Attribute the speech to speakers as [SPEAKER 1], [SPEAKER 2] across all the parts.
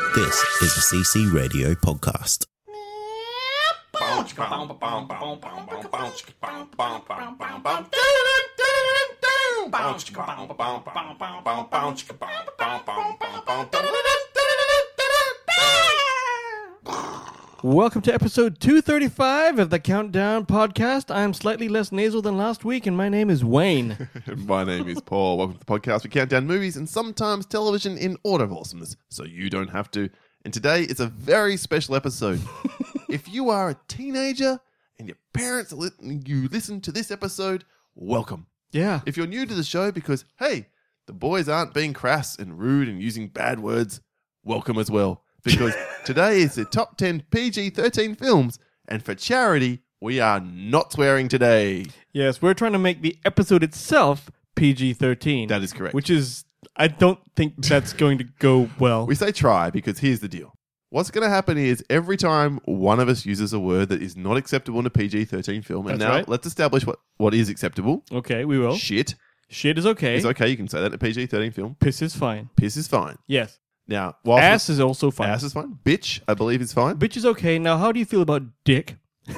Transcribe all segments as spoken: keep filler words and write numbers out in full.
[SPEAKER 1] This is a C C Radio podcast.
[SPEAKER 2] Welcome to episode two thirty-five of the Countdown Podcast. I'm slightly less nasal than last week, and my name is Wayne.
[SPEAKER 3] My name is Paul. Welcome to the podcast. We count down movies and sometimes television in order of awesomeness, so you don't have to. And today is a very special episode. If you are a teenager and your parents li- you listen to this episode, welcome.
[SPEAKER 2] Yeah.
[SPEAKER 3] If you're new to the show because, hey, the boys aren't being crass and rude and using bad words, welcome as well. Because today is the top ten P G thirteen films, and for charity, we are not swearing today.
[SPEAKER 2] Yes, we're trying to make the episode itself P G thirteen.
[SPEAKER 3] That is correct.
[SPEAKER 2] Which is, I don't think that's going to go well.
[SPEAKER 3] We say try because here's the deal. What's going to happen is every time one of us uses a word that is not acceptable in a P G thirteen film, and
[SPEAKER 2] That's
[SPEAKER 3] now
[SPEAKER 2] right.
[SPEAKER 3] let's establish what, what is acceptable.
[SPEAKER 2] Okay, we will.
[SPEAKER 3] Shit
[SPEAKER 2] Shit is okay.
[SPEAKER 3] is okay. You can say that in a P G thirteen film.
[SPEAKER 2] Piss is fine.
[SPEAKER 3] Piss is fine.
[SPEAKER 2] Yes.
[SPEAKER 3] Now, whilst
[SPEAKER 2] Ass is also fine.
[SPEAKER 3] ass is fine. Bitch, I believe, is fine.
[SPEAKER 2] Bitch is okay. Now, how do you feel about dick?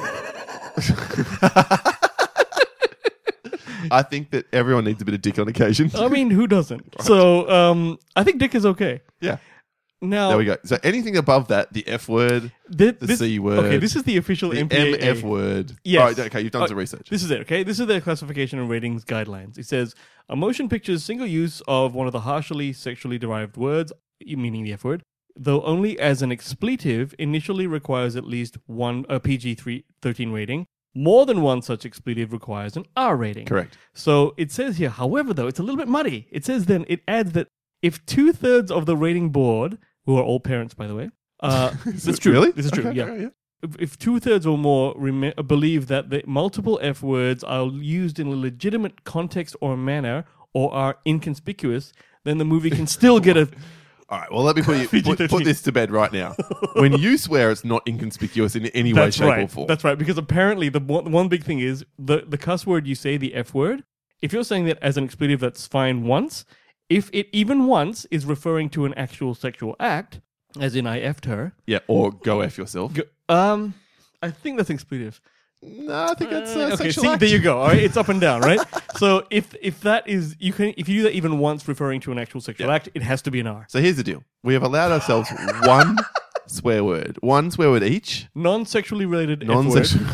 [SPEAKER 3] I think that everyone needs a bit of dick on occasion.
[SPEAKER 2] I mean, who doesn't? So, um, I think dick is okay.
[SPEAKER 3] Yeah.
[SPEAKER 2] Now,
[SPEAKER 3] There we go. So anything above that, the F word,
[SPEAKER 2] thi-
[SPEAKER 3] the
[SPEAKER 2] this,
[SPEAKER 3] C word,
[SPEAKER 2] Okay, this is the official
[SPEAKER 3] the
[SPEAKER 2] M P A A.
[SPEAKER 3] M F word.
[SPEAKER 2] Yes.
[SPEAKER 3] All right, okay, you've done
[SPEAKER 2] Uh,
[SPEAKER 3] some research.
[SPEAKER 2] This is it, okay? This is their classification and ratings guidelines. It says, a motion picture's single use of one of the harshly sexually derived words, meaning the F word, though only as an expletive, initially requires at least one a P G thirteen rating. More than one such expletive requires an R rating.
[SPEAKER 3] Correct.
[SPEAKER 2] So it says here, however, though, it's a little bit muddy. It says then, it adds that if two-thirds of the rating board, who are all parents, by the way, uh,
[SPEAKER 3] Is
[SPEAKER 2] that's
[SPEAKER 3] it
[SPEAKER 2] true.
[SPEAKER 3] Really?
[SPEAKER 2] This is true,
[SPEAKER 3] Okay,
[SPEAKER 2] yeah.
[SPEAKER 3] okay,
[SPEAKER 2] If, if two-thirds or more rem- believe that the multiple F words are used in a legitimate context or manner or are inconspicuous, then the movie can still get a...
[SPEAKER 3] All right, well, let me put, you,
[SPEAKER 2] P G
[SPEAKER 3] put,
[SPEAKER 2] thirteen.
[SPEAKER 3] put this to bed right now. When you swear, it's not inconspicuous in any way,
[SPEAKER 2] That's
[SPEAKER 3] shape,
[SPEAKER 2] right.
[SPEAKER 3] or form.
[SPEAKER 2] That's right, because apparently the one, one big thing is the, the cuss word you say, the F word, if you're saying that as an expletive, that's fine once. If it even once is referring to an actual sexual act, as in I effed her,
[SPEAKER 3] Yeah, or go F yourself.
[SPEAKER 2] go, um, I think that's expletive.
[SPEAKER 3] No, I think that's uh,
[SPEAKER 2] Uh, okay,
[SPEAKER 3] sexual
[SPEAKER 2] see,
[SPEAKER 3] act.
[SPEAKER 2] there you go. All right, it's up and down, right? So if if that is you can if you do that even once referring to an actual sexual
[SPEAKER 3] Yeah.
[SPEAKER 2] act, it has to be an R.
[SPEAKER 3] So here's the deal. We have allowed ourselves one swear word. One swear word each.
[SPEAKER 2] Non-sexually related F word.
[SPEAKER 3] Non-sexual.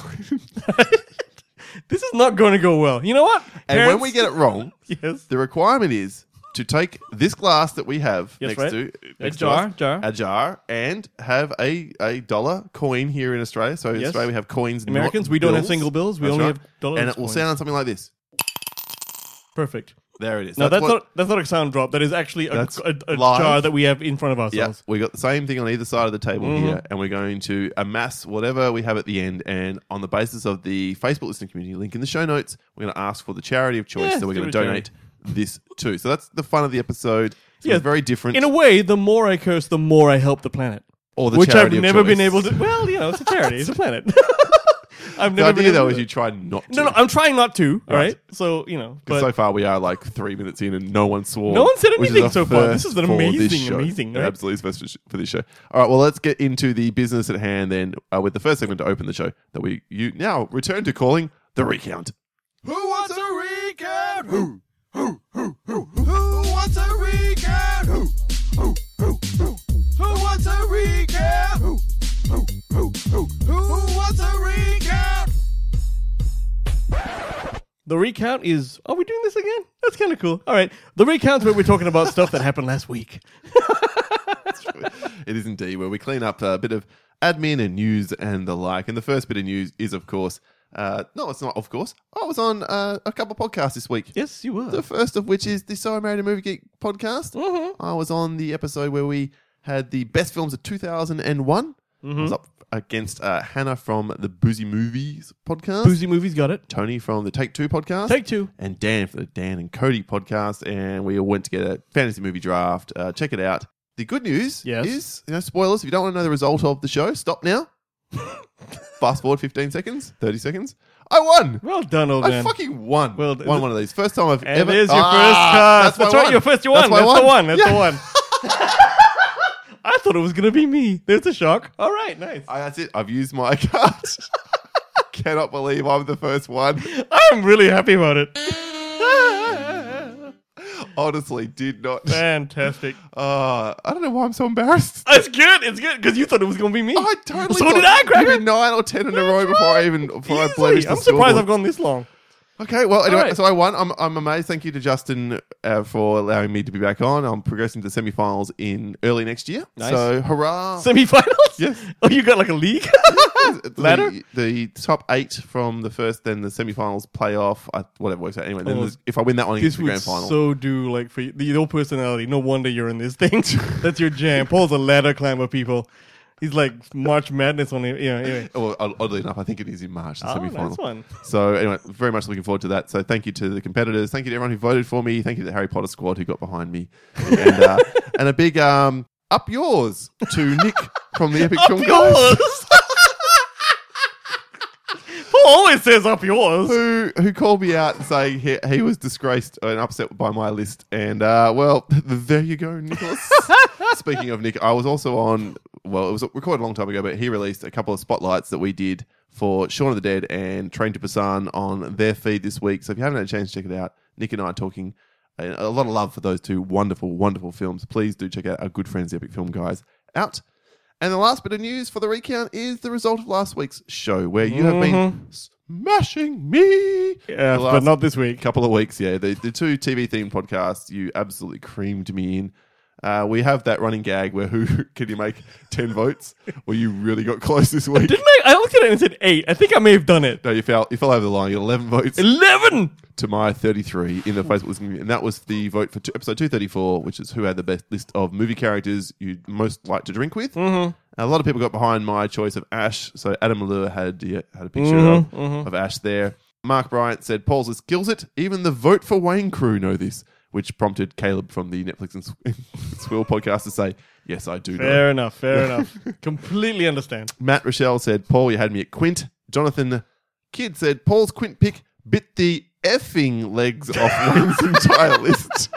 [SPEAKER 2] This is not going to go well. You know what?
[SPEAKER 3] And when
[SPEAKER 2] Parents-
[SPEAKER 3] we get it wrong,
[SPEAKER 2] yes,
[SPEAKER 3] the requirement is to take this glass that we have
[SPEAKER 2] Yes,
[SPEAKER 3] next
[SPEAKER 2] right.
[SPEAKER 3] to
[SPEAKER 2] a
[SPEAKER 3] next to
[SPEAKER 2] jar,
[SPEAKER 3] us,
[SPEAKER 2] jar.
[SPEAKER 3] a jar, and have a, a dollar coin here in Australia. So in
[SPEAKER 2] Yes.
[SPEAKER 3] Australia we have coins. not
[SPEAKER 2] Americans, we don't have
[SPEAKER 3] bills.
[SPEAKER 2] single bills. We
[SPEAKER 3] That's
[SPEAKER 2] only
[SPEAKER 3] right.
[SPEAKER 2] have dollars.
[SPEAKER 3] And it will
[SPEAKER 2] coins.
[SPEAKER 3] sound something like this.
[SPEAKER 2] perfect.
[SPEAKER 3] There it is.
[SPEAKER 2] Now that's,
[SPEAKER 3] what-
[SPEAKER 2] not that's not a sound drop. That is actually a,
[SPEAKER 3] That's
[SPEAKER 2] a, a
[SPEAKER 3] live.
[SPEAKER 2] jar that we have in front of
[SPEAKER 3] Yeah,
[SPEAKER 2] ourselves.
[SPEAKER 3] we got the same thing on either side of the table
[SPEAKER 2] Mhm.
[SPEAKER 3] here, and we're going to amass whatever we have at the end. And on the basis of the Facebook listening community link in the show notes, we're going to ask for the charity of choice
[SPEAKER 2] Yeah,
[SPEAKER 3] that we're
[SPEAKER 2] give
[SPEAKER 3] going to
[SPEAKER 2] it a
[SPEAKER 3] donate this to. So that's the fun of the episode. It's
[SPEAKER 2] Yeah,
[SPEAKER 3] very different.
[SPEAKER 2] In a way, the more I curse, the more I help the planet.
[SPEAKER 3] or the
[SPEAKER 2] Which I've
[SPEAKER 3] charity of
[SPEAKER 2] never been
[SPEAKER 3] choice.
[SPEAKER 2] able to. Well, you know, it's a charity. It's a planet. I've
[SPEAKER 3] The
[SPEAKER 2] never been
[SPEAKER 3] idea
[SPEAKER 2] able
[SPEAKER 3] though
[SPEAKER 2] to-
[SPEAKER 3] is you try not to.
[SPEAKER 2] No, no, I'm trying not to. All
[SPEAKER 3] Right.
[SPEAKER 2] right, so you know,
[SPEAKER 3] Because
[SPEAKER 2] but
[SPEAKER 3] so far we are like three minutes in and no one swore.
[SPEAKER 2] No one said
[SPEAKER 3] which is
[SPEAKER 2] anything
[SPEAKER 3] a
[SPEAKER 2] so far. This
[SPEAKER 3] first
[SPEAKER 2] is an
[SPEAKER 3] for this
[SPEAKER 2] amazing,
[SPEAKER 3] show.
[SPEAKER 2] amazing,
[SPEAKER 3] An
[SPEAKER 2] right?
[SPEAKER 3] absolute first for sh- for this show. All right, well, let's get into the business at hand then uh, with the first segment to open the show that we you now return to calling the recount. Who wants a recount? Who? Who? Who? Who? Who wants a recount? Who? Who? Who? Who? Who wants a recount? Who? Who? Who? Who? Who wants a recount?
[SPEAKER 2] the recount is. Are we doing this again? That's kind of cool. All right, the recount's where we're talking about stuff that happened last week.
[SPEAKER 3] It is indeed where we clean up a bit of admin and news and the like. And the first bit of news is, of course, uh, no, it's not, of course. I was on uh, a couple of podcasts this week.
[SPEAKER 2] Yes, you were.
[SPEAKER 3] The first of which is the So I Married a Movie Geek podcast.
[SPEAKER 2] Mm-hmm.
[SPEAKER 3] I was on the episode where we had the best films of two thousand one.
[SPEAKER 2] Mm-hmm.
[SPEAKER 3] I was up against uh, Hannah from the Boozy Movies podcast.
[SPEAKER 2] Boozy Movies got it.
[SPEAKER 3] Tony from the Take Two podcast.
[SPEAKER 2] Take two.
[SPEAKER 3] And Dan for the Dan and Cody podcast. And we all went to get a fantasy movie draft. Uh, check it out. The good news
[SPEAKER 2] Yes.
[SPEAKER 3] is, you know, spoilers, if you don't want to know the result of the show, stop now. Fast forward fifteen seconds, thirty seconds. I won!
[SPEAKER 2] Well done, old
[SPEAKER 3] I
[SPEAKER 2] man.
[SPEAKER 3] fucking won.
[SPEAKER 2] Well,
[SPEAKER 3] won
[SPEAKER 2] is it-
[SPEAKER 3] one of these. First time I've
[SPEAKER 2] And
[SPEAKER 3] ever...
[SPEAKER 2] there's your
[SPEAKER 3] Ah,
[SPEAKER 2] first cast.
[SPEAKER 3] That's,
[SPEAKER 2] That's,
[SPEAKER 3] my
[SPEAKER 2] right,
[SPEAKER 3] one.
[SPEAKER 2] your first you won.
[SPEAKER 3] That's
[SPEAKER 2] That's,
[SPEAKER 3] my
[SPEAKER 2] the one. That's
[SPEAKER 3] Yeah.
[SPEAKER 2] the one. I thought it was going to be me. There's a shock. All right, nice.
[SPEAKER 3] I, that's it. I've used my card. Cannot believe I'm the first one.
[SPEAKER 2] I'm really happy about it.
[SPEAKER 3] Honestly, did not.
[SPEAKER 2] Fantastic.
[SPEAKER 3] Uh, I don't know why I'm so embarrassed.
[SPEAKER 2] It's good. It's good because you thought it was going to be me.
[SPEAKER 3] I totally.
[SPEAKER 2] So
[SPEAKER 3] thought
[SPEAKER 2] did I, Cracker.
[SPEAKER 3] maybe nine or ten in a row before I even before I blemished the
[SPEAKER 2] I'm surprised
[SPEAKER 3] scoreboard.
[SPEAKER 2] I've gone this long.
[SPEAKER 3] Okay, well, anyway,
[SPEAKER 2] right.
[SPEAKER 3] so I won. I'm, I'm amazed. Thank you to Justin uh, for allowing me to be back on. I'm progressing to semi-finals in early next year.
[SPEAKER 2] Nice.
[SPEAKER 3] So, hurrah.
[SPEAKER 2] Semi-finals?
[SPEAKER 3] Yes.
[SPEAKER 2] Oh, you got like a league? Ladder?
[SPEAKER 3] The, the top eight from the first, then the semi-finals, playoff, uh, whatever works out. Anyway, then
[SPEAKER 2] Oh,
[SPEAKER 3] there's- if I win that one, I get
[SPEAKER 2] This
[SPEAKER 3] to the
[SPEAKER 2] would
[SPEAKER 3] grand final.
[SPEAKER 2] so do like for you, the your personality. No wonder you're in this thing. That's your jam. Paul's a ladder climber, people. He's like March Madness on it. Yeah, anyway.
[SPEAKER 3] Well, oddly enough, I think it is in March, the
[SPEAKER 2] Oh,
[SPEAKER 3] semi-final.
[SPEAKER 2] nice one.
[SPEAKER 3] So anyway, very much looking forward to that. So thank you to the competitors. Thank you to everyone who voted for me. Thank you to the Harry Potter squad who got behind me. And, uh, and a big um, up yours to Nick from the Epic Film Guys.
[SPEAKER 2] Yours. Paul always says up yours.
[SPEAKER 3] Who, who called me out and saying he, he was disgraced and upset by my list. And, uh, well, there you go, Nicholas. Speaking of Nick, I was also on, well, it was recorded a long time ago, but he released a couple of spotlights that we did for Shaun of the Dead and Train to Busan on their feed this week. So if you haven't had a chance to check it out, Nick and I are talking a, a lot of love for those two wonderful, wonderful films. Please do check out our good friends, the Epic Film Guys, out. And the last bit of news for the recount is the result of last week's show, where you have been smashing me.
[SPEAKER 2] Yeah,
[SPEAKER 3] the
[SPEAKER 2] but
[SPEAKER 3] last
[SPEAKER 2] not this week.
[SPEAKER 3] couple of weeks. Yeah, the, the two T V themed podcasts, you absolutely creamed me in. Uh, we have that running gag where who can you make ten votes? Well, you really got close this week.
[SPEAKER 2] Didn't I? I looked at it and said eight. I think I may have done it.
[SPEAKER 3] No, you fell. You fell over the line. You got eleven votes
[SPEAKER 2] Eleven.
[SPEAKER 3] to my thirty-three in the Facebook listening, and that was the vote for two, episode two thirty-four, which is who had the best list of movie characters you'd most like to drink with. Mm-hmm. A lot of people got behind my choice of Ash. So Adam Malure had yeah, had a picture
[SPEAKER 2] Mm-hmm,
[SPEAKER 3] of,
[SPEAKER 2] mm-hmm.
[SPEAKER 3] of Ash there. Mark Bryant said Paul's list kills it. Even the Vote for Wayne crew know this, which prompted Caleb from the Netflix and Swill podcast to say, yes, I do know.
[SPEAKER 2] Fair enough. Fair enough. Completely understand.
[SPEAKER 3] Matt Rochelle said, Paul, you had me at Quint. Jonathan Kidd said, Paul's Quint pick bit the effing legs off Wayne's entire list.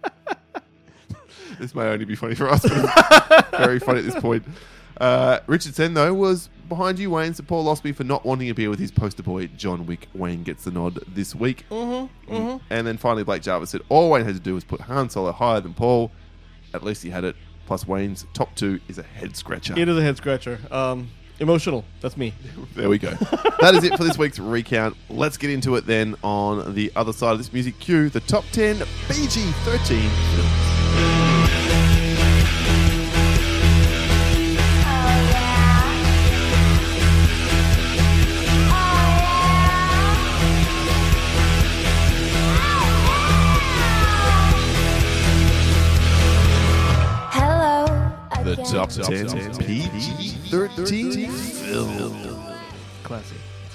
[SPEAKER 3] This may only be funny for us, but it's very funny at this point. Uh, Richard Sen, though, was behind you, Wayne, so Paul lost me for not wanting to be with his poster boy, John Wick. Wayne gets the nod this week.
[SPEAKER 2] Mm-hmm, mm-hmm.
[SPEAKER 3] And then finally, Blake Jarvis said, all Wayne had to do was put Han Solo higher than Paul. At least he had it. Plus, Wayne's top two is a head scratcher.
[SPEAKER 2] It is a head scratcher. Um, emotional. That's me.
[SPEAKER 3] There we go. That is it for this week's recount. Let's get into it then on the other side of this music cue, the top ten P G thirteen films. The top ten P G thirteen films
[SPEAKER 2] Classy.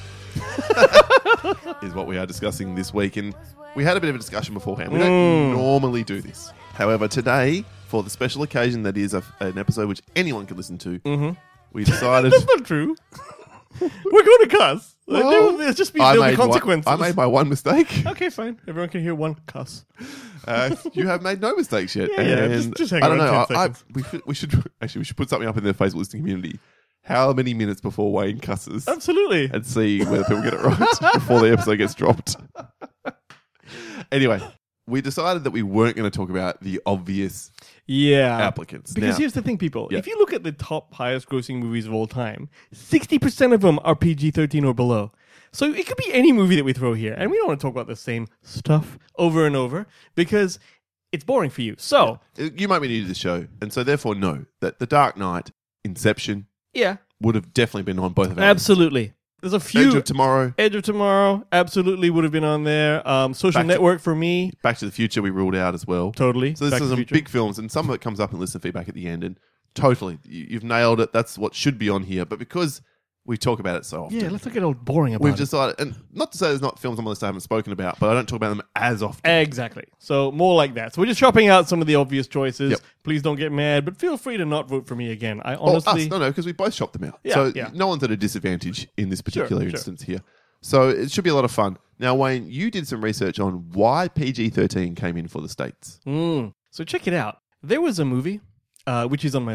[SPEAKER 3] is what we are discussing this week. And we had a bit of a discussion beforehand. We
[SPEAKER 2] Mm.
[SPEAKER 3] don't normally do this. However, today, for the special occasion that is a, an episode which anyone can listen to,
[SPEAKER 2] Mm-hmm.
[SPEAKER 3] we decided...
[SPEAKER 2] That's not true. We're going to cuss. Like,
[SPEAKER 3] Well,
[SPEAKER 2] there will- there's just be,
[SPEAKER 3] I
[SPEAKER 2] there'll be
[SPEAKER 3] made one-
[SPEAKER 2] consequences.
[SPEAKER 3] I made my one mistake.
[SPEAKER 2] Okay, fine. Everyone can hear one cuss.
[SPEAKER 3] Uh, you have made no mistakes yet.
[SPEAKER 2] Yeah, yeah,
[SPEAKER 3] and
[SPEAKER 2] just- just hang
[SPEAKER 3] I don't
[SPEAKER 2] around
[SPEAKER 3] know.
[SPEAKER 2] ten
[SPEAKER 3] I, I,
[SPEAKER 2] seconds.
[SPEAKER 3] we, should, we should actually we should put something up in the Facebook listening community. How many minutes before Wayne cusses,
[SPEAKER 2] Absolutely.
[SPEAKER 3] and see whether people get it right before the episode gets dropped. Anyway, we decided that we weren't going to talk about the obvious
[SPEAKER 2] Yeah.
[SPEAKER 3] applicants.
[SPEAKER 2] Because
[SPEAKER 3] Now-
[SPEAKER 2] here's the thing, people.
[SPEAKER 3] Yeah.
[SPEAKER 2] If you look at the top highest grossing movies of all time, sixty percent of them are P G thirteen or below. So it could be any movie that we throw here. And we don't want to talk about the same stuff over and over because it's boring for you. So,
[SPEAKER 3] you might be new to the show, and so therefore know that The Dark Knight, Inception,
[SPEAKER 2] yeah,
[SPEAKER 3] would have definitely been on both of our lists.
[SPEAKER 2] absolutely. There's a few.
[SPEAKER 3] Edge of Tomorrow,
[SPEAKER 2] Edge of Tomorrow absolutely would have been on there. Um, Social
[SPEAKER 3] Back to-
[SPEAKER 2] Network for me,
[SPEAKER 3] Back to the Future we ruled out as well.
[SPEAKER 2] totally.
[SPEAKER 3] So this
[SPEAKER 2] Back
[SPEAKER 3] is
[SPEAKER 2] to the
[SPEAKER 3] some
[SPEAKER 2] Future.
[SPEAKER 3] big films, and some of it comes up in listener feedback at the end, and totally, you- you've nailed it. That's what should be on here. But because we talk about it so often,
[SPEAKER 2] Yeah, let's not get all boring about
[SPEAKER 3] we've
[SPEAKER 2] it.
[SPEAKER 3] decided, and not to say there's not films on my list I haven't spoken about, but I don't talk about them as often.
[SPEAKER 2] Exactly. So more like that. So we're just chopping out some of the obvious choices.
[SPEAKER 3] Yep.
[SPEAKER 2] Please don't get mad, but feel free to not vote for me again. I
[SPEAKER 3] Or
[SPEAKER 2] honestly...
[SPEAKER 3] us, no, no, because we both chopped them out.
[SPEAKER 2] Yeah,
[SPEAKER 3] so
[SPEAKER 2] yeah.
[SPEAKER 3] no one's at a disadvantage in this particular
[SPEAKER 2] sure.
[SPEAKER 3] instance here. So it should be a lot of fun. Now, Wayne, you did some research on why P G thirteen came in for the States.
[SPEAKER 2] Mm. So check it out. There was a movie, uh, which is on my list,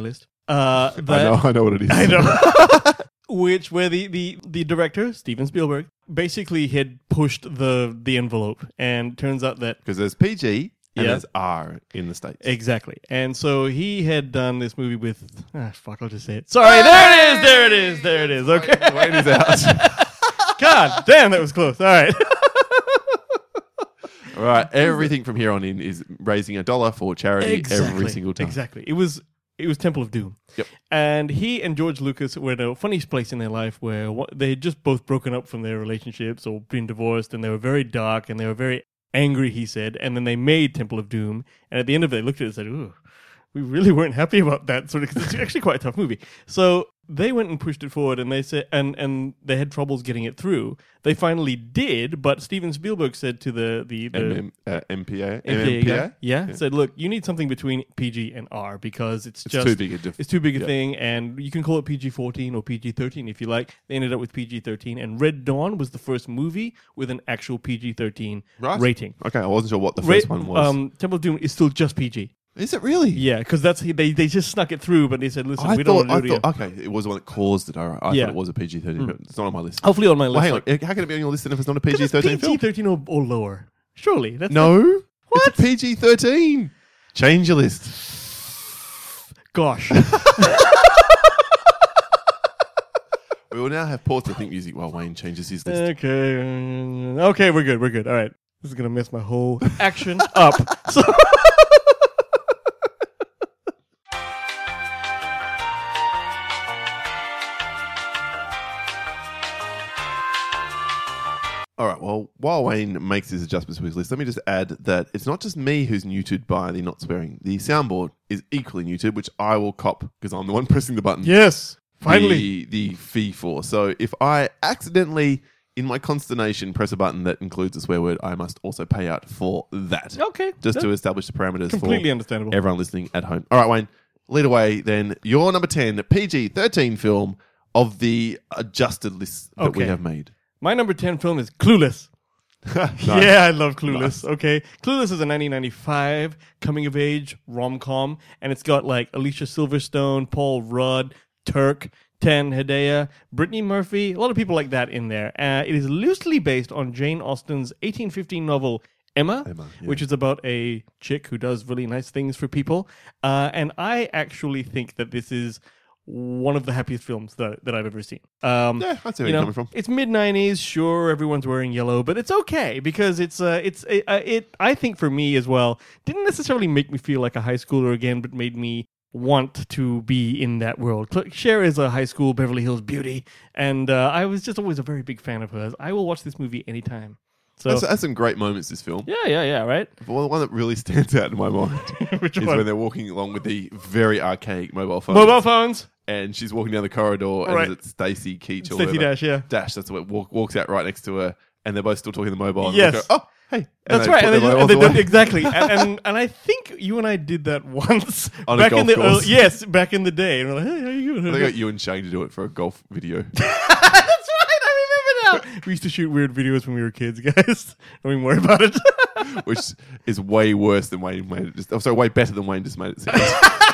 [SPEAKER 2] Uh,
[SPEAKER 3] I
[SPEAKER 2] that,
[SPEAKER 3] know, I know what it is.
[SPEAKER 2] I know. Which, where the, the, the director, Steven Spielberg, basically had pushed the the envelope, and turns out that
[SPEAKER 3] Because there's P G and
[SPEAKER 2] Yeah.
[SPEAKER 3] there's R in the States.
[SPEAKER 2] exactly, and so he had done this movie with ah, fuck, I'll just say it. Sorry, there it is, there it is, there it is. Okay,
[SPEAKER 3] Wayne is out.
[SPEAKER 2] God damn, that was close. All right,
[SPEAKER 3] All right, everything from here on in is raising a dollar for charity
[SPEAKER 2] exactly,
[SPEAKER 3] every single time.
[SPEAKER 2] Exactly, it was it was Temple of Doom.
[SPEAKER 3] Yep.
[SPEAKER 2] And he and George Lucas were in a funny place in their life where what, they had just both broken up from their relationships or been divorced, and they were very dark and they were very angry, he said. And then they made Temple of Doom, and at the end of it, they looked at it and said, ooh, we really weren't happy about that, sort of, because it's actually quite a tough movie. So they went and pushed it forward, and they said, and and they had troubles getting it through. They finally did, but Steven Spielberg said to the the, the
[SPEAKER 3] M M, uh, M P A?
[SPEAKER 2] M P A guy,
[SPEAKER 3] M M P A?
[SPEAKER 2] yeah, said, look, you need something between P G and R because it's,
[SPEAKER 3] It's
[SPEAKER 2] just
[SPEAKER 3] too big a difference.
[SPEAKER 2] it's too big a
[SPEAKER 3] Yeah.
[SPEAKER 2] thing, and you can call it P G fourteen or P G thirteen if you like. They ended up with P G thirteen, and Red Dawn was the first movie with an actual P G thirteen
[SPEAKER 3] Right.
[SPEAKER 2] rating.
[SPEAKER 3] Okay, I wasn't sure what the
[SPEAKER 2] Ra-
[SPEAKER 3] first one was.
[SPEAKER 2] Um, Temple of Doom is still just P G.
[SPEAKER 3] is it really?
[SPEAKER 2] Yeah, because that's they they just snuck it through, but they said, listen,
[SPEAKER 3] I
[SPEAKER 2] we don't
[SPEAKER 3] thought,
[SPEAKER 2] want to
[SPEAKER 3] I
[SPEAKER 2] do it.
[SPEAKER 3] thought, okay, it was the one that caused it. All right. I
[SPEAKER 2] Yeah.
[SPEAKER 3] thought it was a P G thirteen, but it's not on my list.
[SPEAKER 2] Hopefully on my list.
[SPEAKER 3] Well, hang
[SPEAKER 2] like,
[SPEAKER 3] on. How can it be on your list then if it's not a P
[SPEAKER 2] 'cause
[SPEAKER 3] G
[SPEAKER 2] it's
[SPEAKER 3] thirteen film?
[SPEAKER 2] P G thirteen or, or lower. Surely. That's
[SPEAKER 3] No.
[SPEAKER 2] What?
[SPEAKER 3] It's a P G thirteen. Change your list.
[SPEAKER 2] Gosh.
[SPEAKER 3] We will now have pause to think music while Wayne changes his list.
[SPEAKER 2] Okay. um, Okay, we're good. We're good. All right. This is going to mess my whole action up. So
[SPEAKER 3] All right, well, while Wayne makes his adjustments to his list, let me just add that it's not just me who's neutered by the not swearing. The soundboard is equally neutered, which I will cop because I'm the one pressing the button.
[SPEAKER 2] yes, finally.
[SPEAKER 3] The, the fee for. So if I accidentally, in my consternation, press a button that includes a swear word, I must also pay out for that.
[SPEAKER 2] Okay.
[SPEAKER 3] Just to
[SPEAKER 2] that's
[SPEAKER 3] establish the parameters
[SPEAKER 2] completely
[SPEAKER 3] for
[SPEAKER 2] understandable.
[SPEAKER 3] everyone listening at home. All right, Wayne, lead away then. Your number ten, P G thirteen film of the adjusted list that we
[SPEAKER 2] Okay.
[SPEAKER 3] have made.
[SPEAKER 2] My number ten film is Clueless.
[SPEAKER 3] Nice.
[SPEAKER 2] Yeah, I love Clueless.
[SPEAKER 3] Nice.
[SPEAKER 2] Okay. Clueless is a nineteen ninety-five coming of age rom-com, and it's got like Alicia Silverstone, Paul Rudd, Turk, Tan Hedaya, Brittany Murphy, a lot of people like that in there. Uh, it is loosely based on Jane Austen's eighteen fifteen novel Emma,
[SPEAKER 3] Emma, yeah.
[SPEAKER 2] which is about a chick who does really nice things for people. Uh, and I actually think that this is one of the happiest films that, that I've ever seen. Um,
[SPEAKER 3] Yeah, I see where
[SPEAKER 2] you
[SPEAKER 3] you're
[SPEAKER 2] know,
[SPEAKER 3] coming from.
[SPEAKER 2] It's mid nineties, sure. Everyone's wearing yellow, but it's okay because it's uh, it's uh, it. I think for me as well, didn't necessarily make me feel like a high schooler again, but made me want to be in that world. Cl- Cher is a high school Beverly Hills beauty, and uh, I was just always a very big fan of hers. I will watch this movie anytime. So
[SPEAKER 3] That's, that's some great moments, this film.
[SPEAKER 2] yeah, yeah, yeah. Right.
[SPEAKER 3] But one- the one that really stands out in my mind
[SPEAKER 2] Which
[SPEAKER 3] is
[SPEAKER 2] one?
[SPEAKER 3] when they're walking along with the very archaic mobile phone.
[SPEAKER 2] Mobile phones.
[SPEAKER 3] And she's walking down the corridor, and
[SPEAKER 2] Right.
[SPEAKER 3] is it Stacey Keach or
[SPEAKER 2] Stacey
[SPEAKER 3] whatever?
[SPEAKER 2] Dash. Yeah.
[SPEAKER 3] Dash, that's what walk, walks out right next to her, and they're both still talking on the mobile. And
[SPEAKER 2] Yes.
[SPEAKER 3] they go, oh, hey. And
[SPEAKER 2] That's
[SPEAKER 3] they
[SPEAKER 2] right,
[SPEAKER 3] put
[SPEAKER 2] and they,
[SPEAKER 3] their
[SPEAKER 2] just-
[SPEAKER 3] mobiles
[SPEAKER 2] and they don't,
[SPEAKER 3] away.
[SPEAKER 2] exactly, and, and and I think you and I did that once
[SPEAKER 3] On a
[SPEAKER 2] back in
[SPEAKER 3] golf
[SPEAKER 2] the
[SPEAKER 3] course.
[SPEAKER 2] early, yes, back in the day, and we're like, hey, how you doing?
[SPEAKER 3] They got you and Shane to do it for a golf video.
[SPEAKER 2] That's right, I remember now. We used to shoot weird videos when we were kids, guys. Don't even worry about it.
[SPEAKER 3] which is way worse than Wayne made it. Just, oh, sorry, way better than Wayne just made it sound.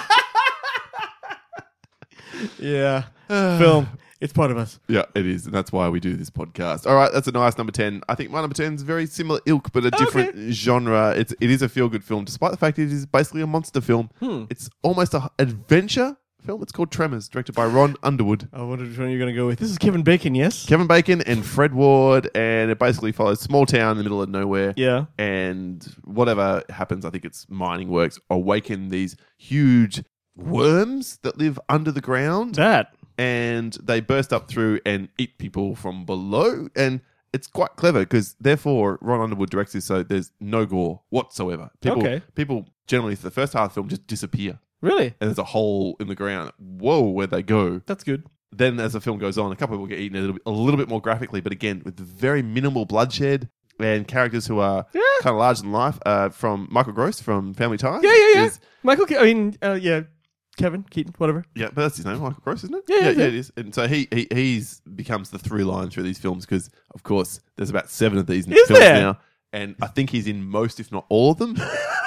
[SPEAKER 2] Yeah, film. It's part of us.
[SPEAKER 3] Yeah, it is, and that's why we do this podcast. All right, that's a nice number ten. I think my number ten is very similar ilk, but a different
[SPEAKER 2] Okay.
[SPEAKER 3] genre. It's it is a feel good film, despite the fact it is basically a monster film.
[SPEAKER 2] Hmm.
[SPEAKER 3] It's almost an adventure film. It's called Tremors, directed by Ron Underwood,
[SPEAKER 2] I wondered which one you're going to go with. This is Kevin Bacon, yes?
[SPEAKER 3] Kevin Bacon, and Fred Ward, and it basically follows a small town in the middle of nowhere.
[SPEAKER 2] Yeah.
[SPEAKER 3] And whatever happens, I think it's mining works, awaken these huge worms that live under the ground.
[SPEAKER 2] That.
[SPEAKER 3] And they burst up through and eat people from below. And it's quite clever because, therefore, Ron Underwood directs this so there's no gore whatsoever. People,
[SPEAKER 2] Okay.
[SPEAKER 3] people generally, for the first half of the film, just disappear.
[SPEAKER 2] Really?
[SPEAKER 3] And there's a hole in the ground. Whoa, where'd they go?
[SPEAKER 2] That's good.
[SPEAKER 3] Then, as the film goes on, a couple of people get eaten a little, bit, a little bit more graphically, but again, with very minimal bloodshed and characters who are
[SPEAKER 2] Yeah.
[SPEAKER 3] kind of larger than life. Uh, from Michael Gross from Family Ties.
[SPEAKER 2] Yeah, yeah, yeah.
[SPEAKER 3] is-
[SPEAKER 2] Michael, Ke- I mean, uh, yeah, Kevin, Keaton, whatever.
[SPEAKER 3] Yeah, but that's his name, Michael Gross, isn't it?
[SPEAKER 2] Yeah,
[SPEAKER 3] yeah,
[SPEAKER 2] yeah.
[SPEAKER 3] it is. And so he, he he's becomes the through line through these films because, of course, there's about seven of these
[SPEAKER 2] Is
[SPEAKER 3] films
[SPEAKER 2] there?
[SPEAKER 3] now, and I think he's in most, if not all of them.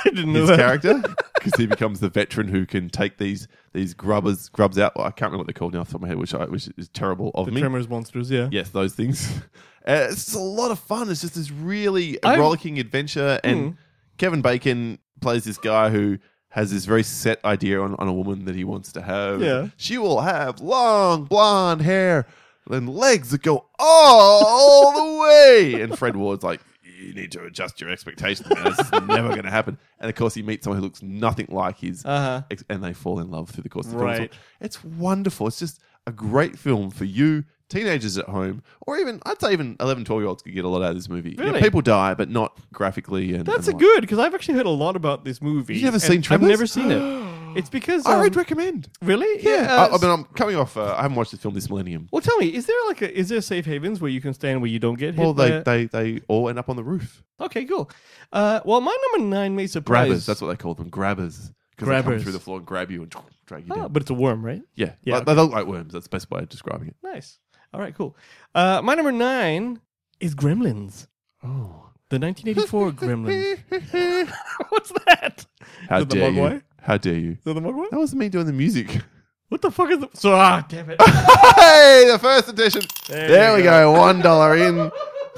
[SPEAKER 2] didn't know
[SPEAKER 3] his
[SPEAKER 2] that.
[SPEAKER 3] character, because he becomes the veteran who can take these these grubbers grubs out. Well, I can't remember what they're called now off the top of my head, which I, which is terrible of
[SPEAKER 2] The
[SPEAKER 3] me.
[SPEAKER 2] Tremors monsters, yeah.
[SPEAKER 3] Yes, those things. Uh, it's just a lot of fun. It's just this really
[SPEAKER 2] I've-
[SPEAKER 3] rollicking adventure, and
[SPEAKER 2] Hmm.
[SPEAKER 3] Kevin Bacon plays this guy who has this very set idea on, on a woman that he wants to have.
[SPEAKER 2] Yeah.
[SPEAKER 3] She will have long blonde hair and legs that go all the way. And Fred Ward's like, you need to adjust your expectations, man. This is never going to happen. And of course, he meets someone who looks nothing like his,
[SPEAKER 2] Uh-huh.
[SPEAKER 3] ex- and they fall in love through the course of the film.
[SPEAKER 2] Right.
[SPEAKER 3] So it's wonderful. It's just a great film for you, teenagers at home, or even, I'd say even eleven, twelve year olds could get a lot out of this movie. Yeah,
[SPEAKER 2] Really?
[SPEAKER 3] people die, but not graphically. And
[SPEAKER 2] That's
[SPEAKER 3] and
[SPEAKER 2] a
[SPEAKER 3] like-
[SPEAKER 2] good, because I've actually heard a lot about this movie.
[SPEAKER 3] You've never
[SPEAKER 2] and
[SPEAKER 3] seen
[SPEAKER 2] I've
[SPEAKER 3] Tremors?
[SPEAKER 2] never seen it. It's because...
[SPEAKER 3] I
[SPEAKER 2] um,
[SPEAKER 3] would recommend.
[SPEAKER 2] Really?
[SPEAKER 3] Yeah.
[SPEAKER 2] uh,
[SPEAKER 3] I, I mean, I'm coming off, uh, I haven't watched the film this millennium.
[SPEAKER 2] well, tell me, is there like a is there safe havens where you can stand where you don't get hit?
[SPEAKER 3] Well,
[SPEAKER 2] by
[SPEAKER 3] they,
[SPEAKER 2] a-
[SPEAKER 3] they, they all end up on the roof.
[SPEAKER 2] Okay, cool. Uh, well, my number nine may surprise.
[SPEAKER 3] Grabbers, that's what they call them, grabbers. Because they come
[SPEAKER 2] Grabbers.
[SPEAKER 3] through the floor and grab you and drag you
[SPEAKER 2] Oh,
[SPEAKER 3] down.
[SPEAKER 2] but it's a worm, right?
[SPEAKER 3] Yeah,
[SPEAKER 2] Yeah,
[SPEAKER 3] like, they look like worms. That's the best way of describing it.
[SPEAKER 2] Nice. All right, cool. Uh, my number nine is Gremlins.
[SPEAKER 3] Oh.
[SPEAKER 2] The nineteen eighty-four Gremlins. What's that?
[SPEAKER 3] How
[SPEAKER 2] Is it the
[SPEAKER 3] dare you?
[SPEAKER 2] Mogwai?
[SPEAKER 3] How dare you?
[SPEAKER 2] Is that the Mogwai?
[SPEAKER 3] That wasn't me doing the music.
[SPEAKER 2] What the fuck is the... So, ah, damn it.
[SPEAKER 3] Hey, the first edition.
[SPEAKER 2] There
[SPEAKER 3] There,
[SPEAKER 2] you
[SPEAKER 3] we
[SPEAKER 2] go.
[SPEAKER 3] go. One dollar in.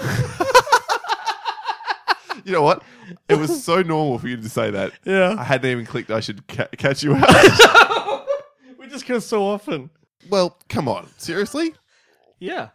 [SPEAKER 3] You know what? It was so normal for you to say that. I
[SPEAKER 2] Yeah.
[SPEAKER 3] hadn't even clicked. I should ca- catch you out.
[SPEAKER 2] We just go so often.
[SPEAKER 3] Well, come on. Seriously?
[SPEAKER 2] Yeah.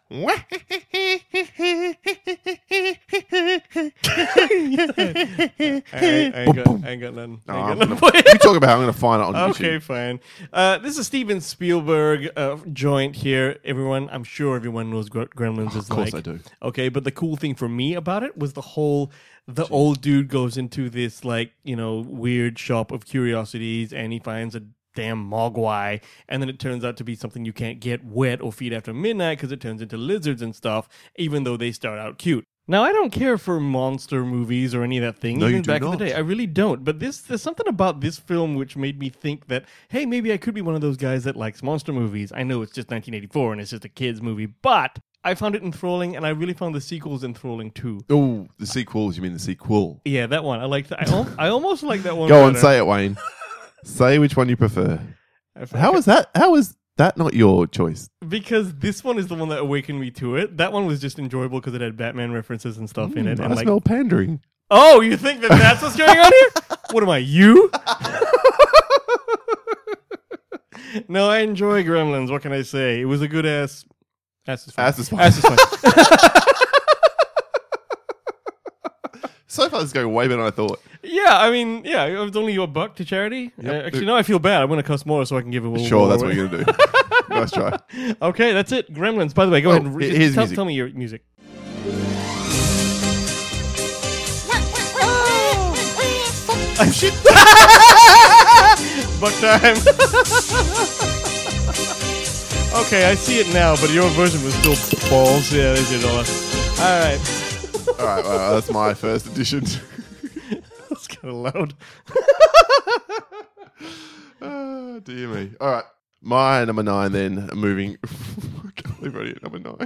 [SPEAKER 2] I, I, ain't got, I ain't got nothing.
[SPEAKER 3] No,
[SPEAKER 2] I ain't
[SPEAKER 3] I'm
[SPEAKER 2] got
[SPEAKER 3] gonna,
[SPEAKER 2] nothing.
[SPEAKER 3] you talk about it, I'm going to find it on
[SPEAKER 2] Okay,
[SPEAKER 3] YouTube.
[SPEAKER 2] fine. Uh, this is Steven Spielberg uh, joint here. Everyone, I'm sure everyone knows Gre- Gremlins is
[SPEAKER 3] Of course
[SPEAKER 2] like.
[SPEAKER 3] I do.
[SPEAKER 2] Okay, but the cool thing for me about it was the whole the old dude goes into this like, you know, weird shop of curiosities and he finds a damn mogwai, and then it turns out to be something you can't get wet or feed after midnight because it turns into lizards and stuff, even though they start out cute. Now, I don't care for monster movies or any of that thing,
[SPEAKER 3] No,
[SPEAKER 2] even
[SPEAKER 3] you do
[SPEAKER 2] back in
[SPEAKER 3] not.
[SPEAKER 2] the day. I really don't. But this, there's something about this film which made me think that, hey, maybe I could be one of those guys that likes monster movies. I know it's just nineteen eighty-four and it's just a kid's movie, but I found it enthralling, and I really found the sequels enthralling too.
[SPEAKER 3] Oh, the sequels. You mean the sequel?
[SPEAKER 2] Yeah, that one. I like that. I, al- I almost like that one.
[SPEAKER 3] Go on,
[SPEAKER 2] better.
[SPEAKER 3] say it, Wayne. Say which one you prefer.
[SPEAKER 2] I f-
[SPEAKER 3] How is that? How is that not your choice?
[SPEAKER 2] Because this one is the one that awakened me to it. That one was just enjoyable because it had Batman references and stuff in it.
[SPEAKER 3] I
[SPEAKER 2] And like,
[SPEAKER 3] smell pandering.
[SPEAKER 2] oh, you think that that's what's going on here? What am I, you? No, I enjoy Gremlins. What can I say? It was a good ass. Ass is fine.
[SPEAKER 3] Ass is fine.
[SPEAKER 2] Ass is fine.
[SPEAKER 3] So far, this is going way better than I thought.
[SPEAKER 2] Yeah, I mean, yeah, it was only your buck to charity.
[SPEAKER 3] Yep.
[SPEAKER 2] Uh, actually, now I feel bad. I'm going to cuss more so I can give it a little
[SPEAKER 3] Sure,
[SPEAKER 2] more
[SPEAKER 3] that's
[SPEAKER 2] away.
[SPEAKER 3] what you're going to do. Nice try.
[SPEAKER 2] Okay, that's it. Gremlins. By the way, go
[SPEAKER 3] Oh,
[SPEAKER 2] ahead and
[SPEAKER 3] he-
[SPEAKER 2] just
[SPEAKER 3] here's
[SPEAKER 2] tell,
[SPEAKER 3] music.
[SPEAKER 2] tell me your music. Oh, shit. Buck time. Okay, I see it now, but your version was still balls. Yeah, there's your dollar. All right.
[SPEAKER 3] All right, well, that's my first edition.
[SPEAKER 2] That's kind of loud.
[SPEAKER 3] Oh, dear me. All right. My number nine, then, moving. I can't believe we're already at number nine.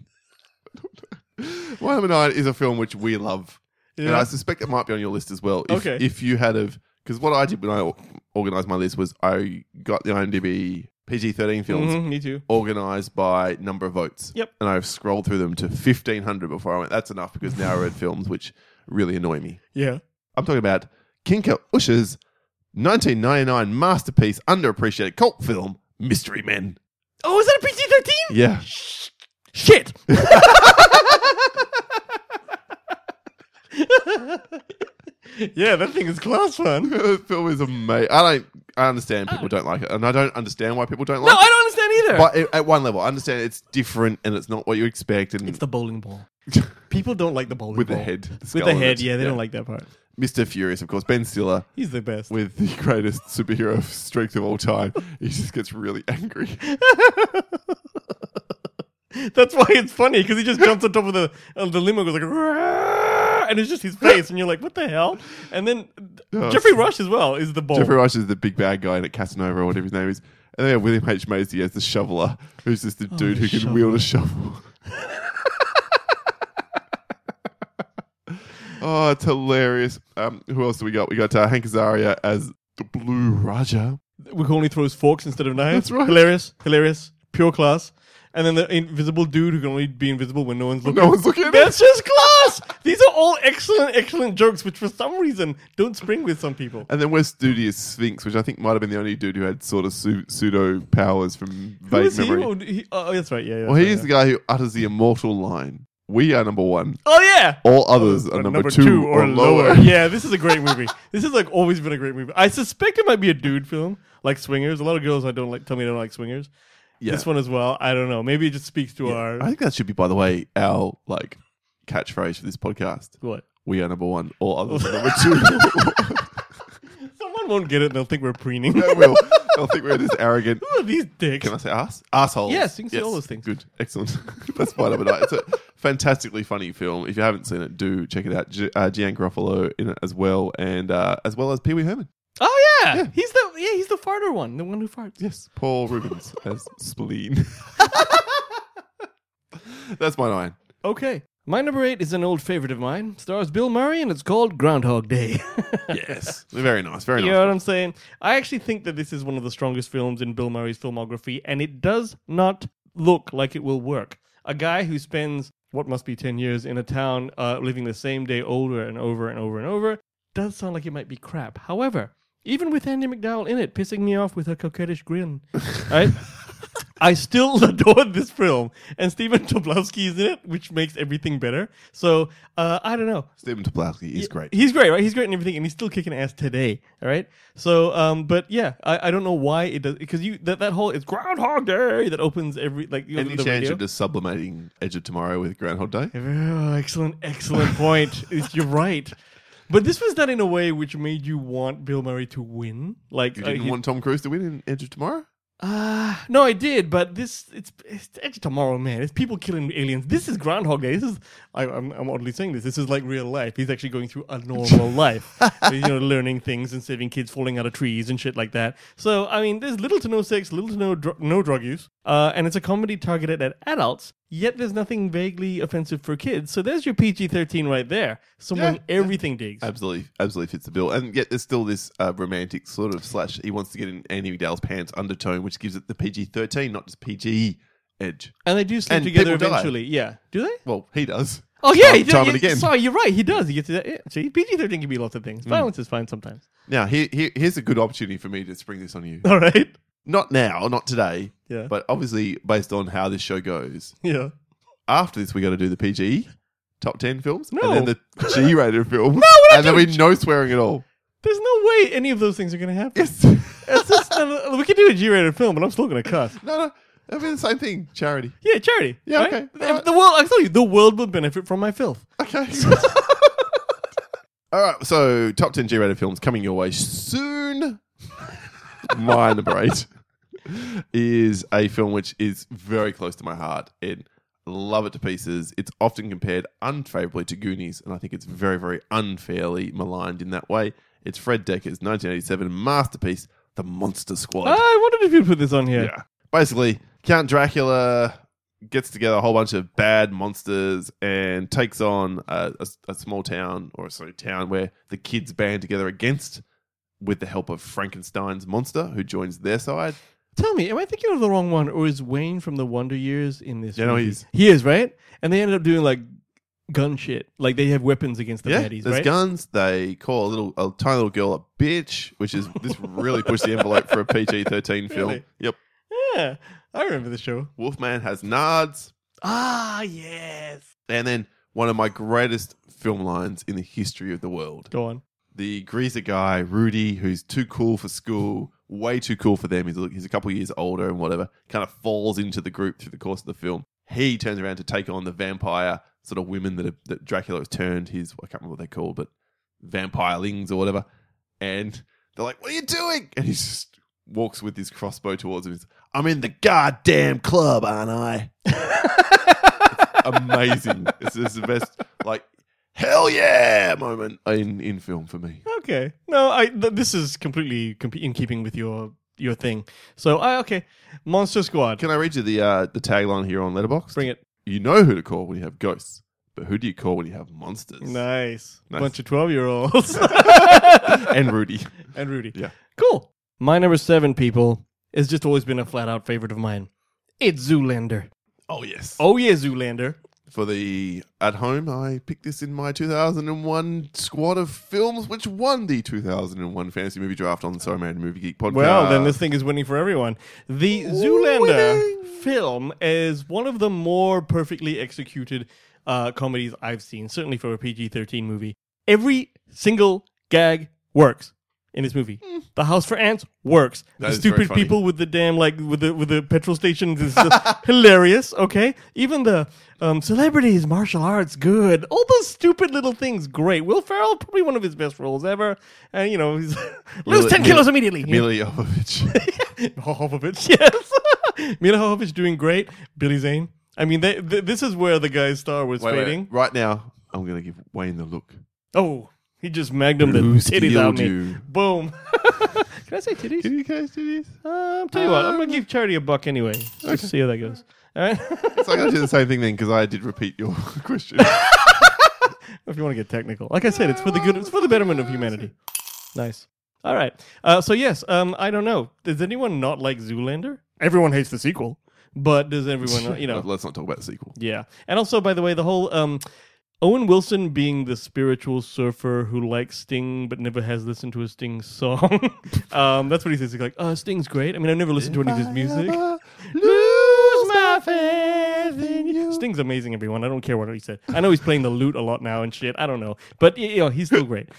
[SPEAKER 3] My number nine is a film which we love. And
[SPEAKER 2] Yeah.
[SPEAKER 3] I suspect it might be on your list as well. If,
[SPEAKER 2] Okay.
[SPEAKER 3] If you had of. Because what I did when I organised my list was I got the IMDb P G thirteen films
[SPEAKER 2] Mhm, me too.
[SPEAKER 3] organised by number of votes.
[SPEAKER 2] Yep.
[SPEAKER 3] And I've scrolled through them to fifteen hundred before I went, that's enough, because now I read films which really annoy me.
[SPEAKER 2] Yeah.
[SPEAKER 3] I'm talking about Kinka Usher's nineteen ninety-nine masterpiece, underappreciated cult film, Mystery Men.
[SPEAKER 2] Oh, is that a P G thirteen?
[SPEAKER 3] Yeah.
[SPEAKER 2] Shit. Yeah, that thing is class fun. No,
[SPEAKER 3] The film is amazing. I don't. I understand people don't like it, and I don't understand why people don't like
[SPEAKER 2] I don't understand either.
[SPEAKER 3] it. But at- at one level, I understand it's different and it's not what you expect. And
[SPEAKER 2] It's the bowling ball. People don't like the bowling
[SPEAKER 3] with
[SPEAKER 2] ball.
[SPEAKER 3] the head,
[SPEAKER 2] With
[SPEAKER 3] skull
[SPEAKER 2] the
[SPEAKER 3] on
[SPEAKER 2] head,
[SPEAKER 3] it.
[SPEAKER 2] yeah, they don't like that part.
[SPEAKER 3] Mister Furious, of course, Ben Stiller
[SPEAKER 2] He's the best.
[SPEAKER 3] with the greatest superhero strength of all time. He just gets really angry.
[SPEAKER 2] That's why it's funny, because he just jumps on top of the of the limo, goes like, "Rah!" and it's just his face, and you're like, what the hell? And then
[SPEAKER 3] Oh,
[SPEAKER 2] Jeffrey Rush as well is the ball.
[SPEAKER 3] Jeffrey Rush is the big bad guy in at Casanova or whatever his name is. And then we have William H. Macy as the shoveler, who's just the dude who can
[SPEAKER 2] shoveler.
[SPEAKER 3] wield a shovel. Oh, it's hilarious. Um, who else do we got? We got uh, Hank Azaria as the Blue Raja.
[SPEAKER 2] We can only throw forks instead of knives.
[SPEAKER 3] That's right.
[SPEAKER 2] Hilarious, hilarious, pure class. And then the invisible dude who can only be invisible when no one's looking.
[SPEAKER 3] No one's looking.
[SPEAKER 2] That's just class. These are all excellent, excellent jokes, which for some reason don't spring with some people.
[SPEAKER 3] And then Wes Studi as Sphinx, which I think might have been the only dude who had sort of su- pseudo powers from
[SPEAKER 2] Who
[SPEAKER 3] vague
[SPEAKER 2] is he?
[SPEAKER 3] memory.
[SPEAKER 2] Oh, he- oh, that's right. Yeah. yeah
[SPEAKER 3] Well,
[SPEAKER 2] that's
[SPEAKER 3] he's
[SPEAKER 2] right,
[SPEAKER 3] the guy who utters the immortal line. We are number one.
[SPEAKER 2] yeah. Oh yeah.
[SPEAKER 3] All others are
[SPEAKER 2] Uh,
[SPEAKER 3] number, two, or, lower.
[SPEAKER 2] Yeah, this is a great movie. This has like always been a great movie. I suspect it might be a dude film, like Swingers. A lot of girls I don't like tell me they don't like Swingers.
[SPEAKER 3] Yeah.
[SPEAKER 2] This one as well. I don't know. Maybe it just speaks to
[SPEAKER 3] Yeah.
[SPEAKER 2] our
[SPEAKER 3] I think that should be, by the way, our like catchphrase for this podcast.
[SPEAKER 2] what?
[SPEAKER 3] We are number one. All others are number two.
[SPEAKER 2] Someone won't get it. and They'll think we're preening.
[SPEAKER 3] They will. They'll think we're this arrogant.
[SPEAKER 2] Who are these dicks?
[SPEAKER 3] Can I say ass? Assholes.
[SPEAKER 2] Yes, you can say all those things.
[SPEAKER 3] Good. Excellent. That's fine over night. It's a fantastically funny film. If you haven't seen it, do check it out. G- uh, Gian Garofalo in it as well, and uh, as well as Pee Wee Herman.
[SPEAKER 2] Oh yeah.
[SPEAKER 3] Yeah.
[SPEAKER 2] he's the yeah he's the farter one, the one who farts.
[SPEAKER 3] Yes, Paul Rubens as Spleen. That's my nine.
[SPEAKER 2] Okay, my number eight is an old favorite of mine. Stars Bill Murray, and it's called Groundhog Day.
[SPEAKER 3] Yes. Very nice. Very
[SPEAKER 2] You
[SPEAKER 3] nice.
[SPEAKER 2] know what I'm saying? I actually think that this is one of the strongest films in Bill Murray's filmography, and it does not look like it will work. A guy who spends what must be ten years in a town uh, living the same day over and over and over and over does sound like it might be crap. However, even with Andy McDowell in it, pissing me off with her coquettish grin, right? I still adored this film, and Stephen Tobolowsky is in it, which makes everything better. So, uh, I don't know.
[SPEAKER 3] Stephen Tobolowsky is great.
[SPEAKER 2] He's great, right? He's great in everything, and he's still kicking ass today, all right? So, um, but yeah, I, I don't know why it does, because you that, that whole, it's Groundhog Day that opens every, like, you know,
[SPEAKER 3] Any
[SPEAKER 2] the
[SPEAKER 3] chance
[SPEAKER 2] radio.
[SPEAKER 3] you're just sublimating Edge of Tomorrow with Groundhog Day?
[SPEAKER 2] Oh, excellent, excellent point. It's- You're right. But this was done in a way which made you want Bill Murray to win. Like,
[SPEAKER 3] You
[SPEAKER 2] uh,
[SPEAKER 3] didn't
[SPEAKER 2] he-
[SPEAKER 3] want Tom Cruise to win in Edge of Tomorrow?
[SPEAKER 2] Uh, no, I did, but this, it's, it's Edge of Tomorrow, man. It's people killing aliens. This is Groundhog Day. This is, I, I'm, I'm oddly saying this, this is like real life. He's actually going through a normal life. You know, learning things and saving kids falling out of trees and shit like that. So, I mean, there's little to no sex, little to no, dr- no drug use. Uh, and it's a comedy targeted at adults, yet there's nothing vaguely offensive for kids. So there's your P G thirteen right there. Someone
[SPEAKER 3] Yeah.
[SPEAKER 2] everything digs.
[SPEAKER 3] Absolutely, absolutely fits the bill. And yet there's still this uh, romantic sort of slash, he wants to get in Andy McDowell's pants undertone, which gives it the P G thirteen, not just P G edge.
[SPEAKER 2] And they do sleep
[SPEAKER 3] And
[SPEAKER 2] together
[SPEAKER 3] people die.
[SPEAKER 2] eventually. Yeah. Do they?
[SPEAKER 3] Well, he does.
[SPEAKER 2] Oh yeah,
[SPEAKER 3] Time-
[SPEAKER 2] he does.
[SPEAKER 3] time
[SPEAKER 2] yeah,
[SPEAKER 3] and again.
[SPEAKER 2] Sorry, you're right. He does. He gets to that. Yeah. See, P G thirteen can be lots of things. Violence is fine sometimes.
[SPEAKER 3] Now, here, here, here's a good opportunity for me to spring this on you.
[SPEAKER 2] All right.
[SPEAKER 3] Not now, not today,
[SPEAKER 2] Yeah.
[SPEAKER 3] but obviously based on how this show goes.
[SPEAKER 2] Yeah.
[SPEAKER 3] After this, we got to do the P G top ten films,
[SPEAKER 2] No.
[SPEAKER 3] and then the G-rated films,
[SPEAKER 2] we're not
[SPEAKER 3] and then
[SPEAKER 2] doing
[SPEAKER 3] we no swearing at all.
[SPEAKER 2] There's no way any of those things are going to happen.
[SPEAKER 3] Yes.
[SPEAKER 2] It's just, uh, we could do a G-rated film, but I'm still going to cuss.
[SPEAKER 3] no, no, I mean the same thing. Charity.
[SPEAKER 2] Yeah, charity.
[SPEAKER 3] Yeah,
[SPEAKER 2] right?
[SPEAKER 3] okay.
[SPEAKER 2] The,
[SPEAKER 3] All right.
[SPEAKER 2] the world. I told you, the world will benefit from my filth.
[SPEAKER 3] Okay. All right, so top ten G-rated films coming your way soon. My number eight is a film which is very close to my heart. And love it to pieces. It's often compared unfavorably to Goonies, and I think it's very, very unfairly maligned in that way. It's Fred Decker's nineteen eighty-seven masterpiece, The Monster Squad.
[SPEAKER 2] I wondered if you'd put this on here.
[SPEAKER 3] Yeah. Basically, Count Dracula gets together a whole bunch of bad monsters and takes on a, a, a small town, or sorry, town where the kids band together against, with the help of Frankenstein's monster, who joins their side.
[SPEAKER 2] Tell me, am I thinking of the wrong one, or is Wayne from the Wonder Years in this?
[SPEAKER 3] Yeah, no,
[SPEAKER 2] movie?
[SPEAKER 3] he's-
[SPEAKER 2] he is, right? And they ended up doing like gun shit, like they have weapons against the
[SPEAKER 3] yeah,
[SPEAKER 2] baddies,
[SPEAKER 3] there's
[SPEAKER 2] right?
[SPEAKER 3] guns. They call a little, a tiny little girl a bitch, which is this really pushed the envelope for a P G thirteen film.
[SPEAKER 2] Really?
[SPEAKER 3] Yep.
[SPEAKER 2] Yeah, I remember the show.
[SPEAKER 3] Wolfman has nards,
[SPEAKER 2] Ah, yes.
[SPEAKER 3] and then one of my greatest film lines in the history of the world.
[SPEAKER 2] Go on.
[SPEAKER 3] The greaser guy, Rudy, who's too cool for school, way too cool for them. He's a, he's a couple of years older and whatever, kind of falls into the group through the course of the film. He turns around to take on the vampire sort of women that, have, that Dracula has turned his, I can't remember what they're called, but vampirelings or whatever. And they're like, what are you doing? And he just walks with his crossbow towards him. He's, I'm in the goddamn club, aren't I? It's amazing. This is the best, like, hell yeah moment in, in film for me.
[SPEAKER 2] Okay. No, I. Th- this is completely comp- in keeping with your your thing. So, I okay. Monster Squad.
[SPEAKER 3] Can I read you the uh, the tagline here on Letterboxd?
[SPEAKER 2] Bring it.
[SPEAKER 3] You know who to call when you have ghosts. but who do you call when you have monsters?
[SPEAKER 2] Nice.
[SPEAKER 3] Nice.
[SPEAKER 2] Bunch of twelve-year-olds.
[SPEAKER 3] And Rudy.
[SPEAKER 2] And Rudy.
[SPEAKER 3] Yeah.
[SPEAKER 2] Cool. My number seven, people, has just always been a flat-out favorite of mine. It's Zoolander.
[SPEAKER 3] Oh, yes.
[SPEAKER 2] Oh, yeah, Zoolander.
[SPEAKER 3] For the at home, I picked this in my two thousand one squad of films, which won the two thousand one Fantasy Movie Draft on the Sorry Man Movie Geek podcast.
[SPEAKER 2] Well, then this thing is winning for everyone. The Zoolander
[SPEAKER 3] Winning.
[SPEAKER 2] film is one of the more perfectly executed uh, comedies I've seen, certainly for a P G thirteen movie. Every single gag works in this movie. The House for Ants works.
[SPEAKER 3] That
[SPEAKER 2] the
[SPEAKER 3] is very
[SPEAKER 2] stupid
[SPEAKER 3] funny.
[SPEAKER 2] people with the damn, like, with the with the petrol stations is just hilarious, okay? Even the um, celebrities, martial arts, good. All those stupid little things, great. Will Ferrell, probably one of his best roles ever. And, you know, he's lose
[SPEAKER 3] Mila-
[SPEAKER 2] ten
[SPEAKER 3] Mila-
[SPEAKER 2] kilos immediately.
[SPEAKER 3] Mila Jovovich.
[SPEAKER 2] Jovovich, yes. Mila Jovovich doing great. Billy Zane. I mean, they, th- this is where the guy's star was
[SPEAKER 3] Wait, wait.
[SPEAKER 2] fading.
[SPEAKER 3] Right now, I'm going to give Wayne the look.
[SPEAKER 2] Oh, he just magnum the
[SPEAKER 3] Blue
[SPEAKER 2] titties
[SPEAKER 3] steel
[SPEAKER 2] out me.
[SPEAKER 3] dew.
[SPEAKER 2] Boom. Can I say titties?
[SPEAKER 3] Can you guys do this?
[SPEAKER 2] Um, tell you what, I'm going to give Charity a buck anyway. Just
[SPEAKER 3] Okay.
[SPEAKER 2] to see how that goes. All right?
[SPEAKER 3] It's like I did the same thing then because I did repeat your question.
[SPEAKER 2] If you want to get technical. Like I said, it's for the good, it's for the betterment of humanity. Nice. All right. Uh, so yes, um, I don't know. Does anyone not like Zoolander? Everyone hates the sequel, but does everyone, you know?
[SPEAKER 3] Let's not talk about the sequel.
[SPEAKER 2] Yeah. And also, by the way, the whole um, Owen Wilson being the spiritual surfer who likes Sting but never has listened to a Sting song. um, that's what he says. He's like, oh, Sting's great. I mean, I've never listened to any of his music. Lose my faith in you. Sting's amazing, everyone. I don't care what he said. I know he's playing the lute a lot now and shit. I don't know. But, you know, he's still great.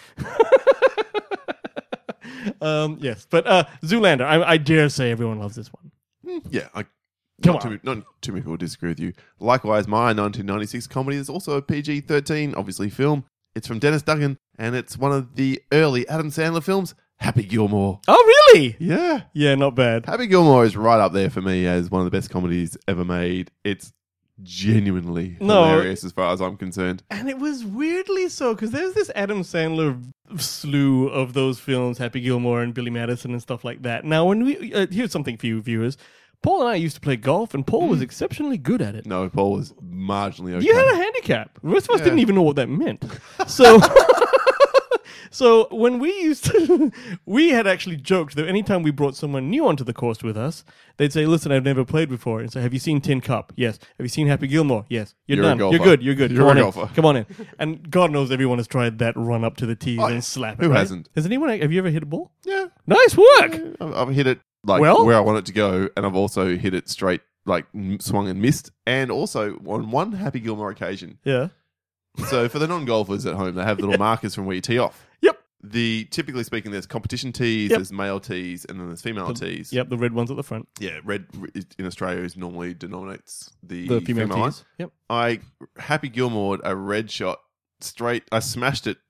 [SPEAKER 2] um, yes. But uh, Zoolander, I, I dare say everyone loves this one.
[SPEAKER 3] Yeah, I
[SPEAKER 2] Come
[SPEAKER 3] not
[SPEAKER 2] on.
[SPEAKER 3] Too, not too many people disagree with you. Likewise, my nineteen ninety-six comedy is also a P G thirteen, obviously, film. It's from Dennis Duggan, and it's one of the early Adam Sandler films, Happy Gilmore.
[SPEAKER 2] Oh, really?
[SPEAKER 3] Yeah.
[SPEAKER 2] Yeah, not bad.
[SPEAKER 3] Happy Gilmore is right up there for me as one of the best comedies ever made. It's genuinely
[SPEAKER 2] No.
[SPEAKER 3] hilarious as far as I'm concerned.
[SPEAKER 2] And it was weirdly so, because there's this Adam Sandler slew of those films, Happy Gilmore and Billy Madison and stuff like that. Now, when we uh, here's something for you viewers. Paul and I used to play golf, and Paul was exceptionally good at it.
[SPEAKER 3] No, Paul was marginally okay.
[SPEAKER 2] You had a handicap. The rest of us
[SPEAKER 3] Yeah.
[SPEAKER 2] didn't even know what that meant. So, so when we used to, we had actually joked that anytime we brought someone new onto the course with us, they'd say, "Listen, I've never played before." And so, "Have you seen Tin Cup?" Yes. "Have you seen Happy Gilmore?" Yes. "You're,
[SPEAKER 3] You're a
[SPEAKER 2] done.
[SPEAKER 3] golfer.
[SPEAKER 2] You're good. You're good.
[SPEAKER 3] You're
[SPEAKER 2] Come
[SPEAKER 3] a
[SPEAKER 2] on
[SPEAKER 3] golfer."
[SPEAKER 2] in. Come on in." And God knows everyone has tried that run up to the tees
[SPEAKER 3] Oh,
[SPEAKER 2] and slap it.
[SPEAKER 3] who
[SPEAKER 2] right?
[SPEAKER 3] hasn't?
[SPEAKER 2] Has anyone? Have you ever hit a ball?
[SPEAKER 3] Yeah.
[SPEAKER 2] Nice work.
[SPEAKER 3] I've, I've hit it like
[SPEAKER 2] Well?
[SPEAKER 3] where I want it to go, and I've also hit it straight, like m- swung and missed, and also on one Happy Gilmore occasion.
[SPEAKER 2] Yeah.
[SPEAKER 3] So for the non-golfers at home, they have little markers from where you tee off.
[SPEAKER 2] Yep.
[SPEAKER 3] The typically speaking, there's competition tees,
[SPEAKER 2] Yep.
[SPEAKER 3] there's male tees, and then there's female tees.
[SPEAKER 2] Yep. The red ones at the front.
[SPEAKER 3] Yeah, red in Australia is normally denominates the,
[SPEAKER 2] The female,
[SPEAKER 3] female one.
[SPEAKER 2] tees. Yep.
[SPEAKER 3] I Happy Gilmore a red shot straight. I smashed it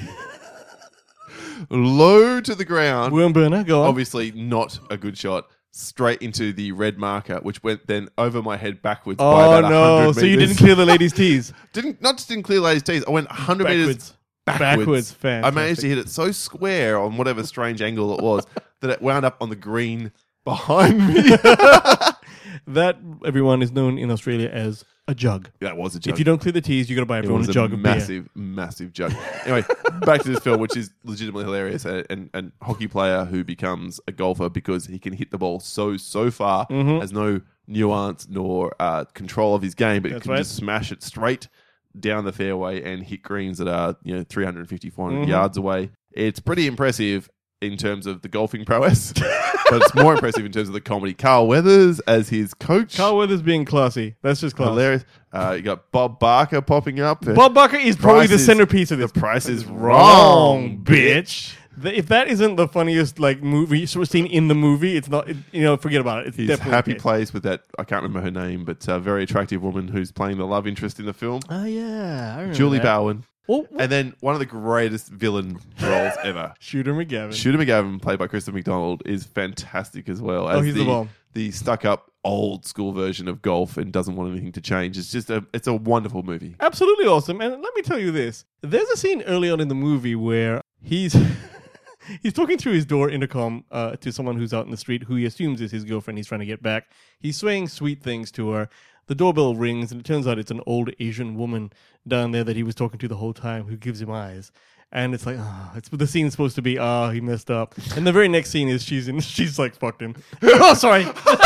[SPEAKER 3] low to the ground.
[SPEAKER 2] Worm burner. Go on.
[SPEAKER 3] Obviously, not a good shot. Straight into the red marker, which went then over my head backwards by
[SPEAKER 2] Oh
[SPEAKER 3] about
[SPEAKER 2] no!
[SPEAKER 3] one hundred
[SPEAKER 2] So you
[SPEAKER 3] meters.
[SPEAKER 2] didn't clear the ladies' tees.
[SPEAKER 3] Didn't not just didn't clear ladies' tees. I went one hundred meters
[SPEAKER 2] Backwards.
[SPEAKER 3] backwards.
[SPEAKER 2] Backwards.
[SPEAKER 3] I managed to
[SPEAKER 2] Fantastic.
[SPEAKER 3] hit it so square on whatever strange angle it was that it wound up on the green behind me.
[SPEAKER 2] That, everyone, is known in Australia as a jug.
[SPEAKER 3] That was a joke.
[SPEAKER 2] If you don't clear the tees, you got to buy
[SPEAKER 3] It
[SPEAKER 2] everyone
[SPEAKER 3] was
[SPEAKER 2] a jug of
[SPEAKER 3] massive, massive jug. Anyway, back to this film, which is legitimately hilarious. A, an, an hockey player who becomes a golfer because he can hit the ball so, so far,
[SPEAKER 2] Mhm.
[SPEAKER 3] has no nuance nor uh, control of his game, but
[SPEAKER 2] That's
[SPEAKER 3] can
[SPEAKER 2] right.
[SPEAKER 3] just smash it straight down the fairway and hit greens that are, you know, three hundred fifty, four hundred
[SPEAKER 2] Mhm.
[SPEAKER 3] yards away. It's pretty impressive in terms of the golfing prowess, but it's more impressive in terms of the comedy. Carl Weathers as his coach.
[SPEAKER 2] beer. Carl Weathers being classy. That's just class.
[SPEAKER 3] Hilarious. Uh, you got Bob Barker popping up.
[SPEAKER 2] Bob Barker is probably
[SPEAKER 3] Price
[SPEAKER 2] the
[SPEAKER 3] is-
[SPEAKER 2] centerpiece of this.
[SPEAKER 3] The price is
[SPEAKER 2] wrong, bitch. The- If that isn't the funniest like movie sort of scene in the movie, it's not. It, you know, forget about it. It's
[SPEAKER 3] He's
[SPEAKER 2] definitely
[SPEAKER 3] happy
[SPEAKER 2] the case.
[SPEAKER 3] plays with that. I can't remember her name, but a very attractive woman who's playing the love interest in the film,
[SPEAKER 2] Oh yeah, I remember
[SPEAKER 3] Julie
[SPEAKER 2] that.
[SPEAKER 3] Bowen.
[SPEAKER 2] Oh, oh.
[SPEAKER 3] And then one of the greatest villain roles ever.
[SPEAKER 2] Shooter McGavin.
[SPEAKER 3] Shooter McGavin, played by Christopher McDonald, is fantastic as well. As
[SPEAKER 2] Oh, he's the bomb.
[SPEAKER 3] the stuck-up old school version of golf and doesn't want anything to change. It's just a, it's a wonderful movie.
[SPEAKER 2] Absolutely awesome. And let me tell you this: there's a scene early on in the movie where he's He's talking through his door intercom uh, to someone who's out in the street who he assumes is his girlfriend he's trying to get back. He's saying sweet things to her. The doorbell rings, and it turns out it's an old Asian woman down there that he was talking to the whole time who gives him eyes. And it's like, oh, it's the scene's supposed to be, ah, oh, he messed up. And the very next scene is she's in, she's like, fucked him. Oh, sorry.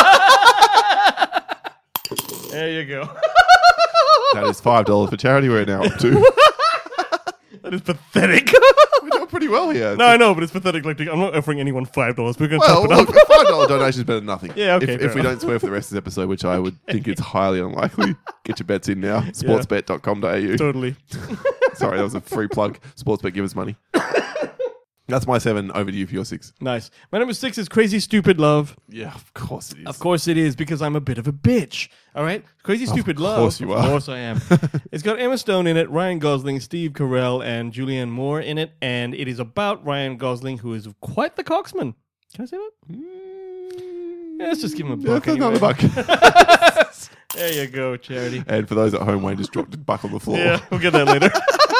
[SPEAKER 2] There you go.
[SPEAKER 3] That is five dollars for charity. We're now up to.
[SPEAKER 2] That is pathetic.
[SPEAKER 3] We're doing pretty well here.
[SPEAKER 2] No, I know, but it's pathetic. Like, I'm not offering anyone five dollars. We're going to
[SPEAKER 3] Well,
[SPEAKER 2] top it up.
[SPEAKER 3] look, a five dollar donation is better than nothing.
[SPEAKER 2] Yeah, okay,
[SPEAKER 3] If,
[SPEAKER 2] fair
[SPEAKER 3] if we
[SPEAKER 2] enough.
[SPEAKER 3] don't swear for the rest of this episode, which I would think it's highly unlikely, get your bets in now. sportsbet dot com dot a u.
[SPEAKER 2] Totally.
[SPEAKER 3] Sorry, that was a free plug. Sportsbet, give us money. That's my seven. Over to you for your six.
[SPEAKER 2] Nice. My number six is Crazy Stupid Love.
[SPEAKER 3] Yeah, of course it is.
[SPEAKER 2] Of course it is, because I'm a bit of a bitch. All right? Crazy Stupid Love.
[SPEAKER 3] course you
[SPEAKER 2] Of
[SPEAKER 3] are.
[SPEAKER 2] course I am. It's got Emma Stone in it, Ryan Gosling, Steve Carell, and Julianne Moore in it. And it is about Ryan Gosling, who is quite the coxman. Can I say that? Yeah, let's just give him a buck.
[SPEAKER 3] Yeah,
[SPEAKER 2] anyway.
[SPEAKER 3] another buck.
[SPEAKER 2] There you go, Charity.
[SPEAKER 3] And for those at home, Wayne just dropped a buck on the floor.
[SPEAKER 2] Yeah, we'll get that later.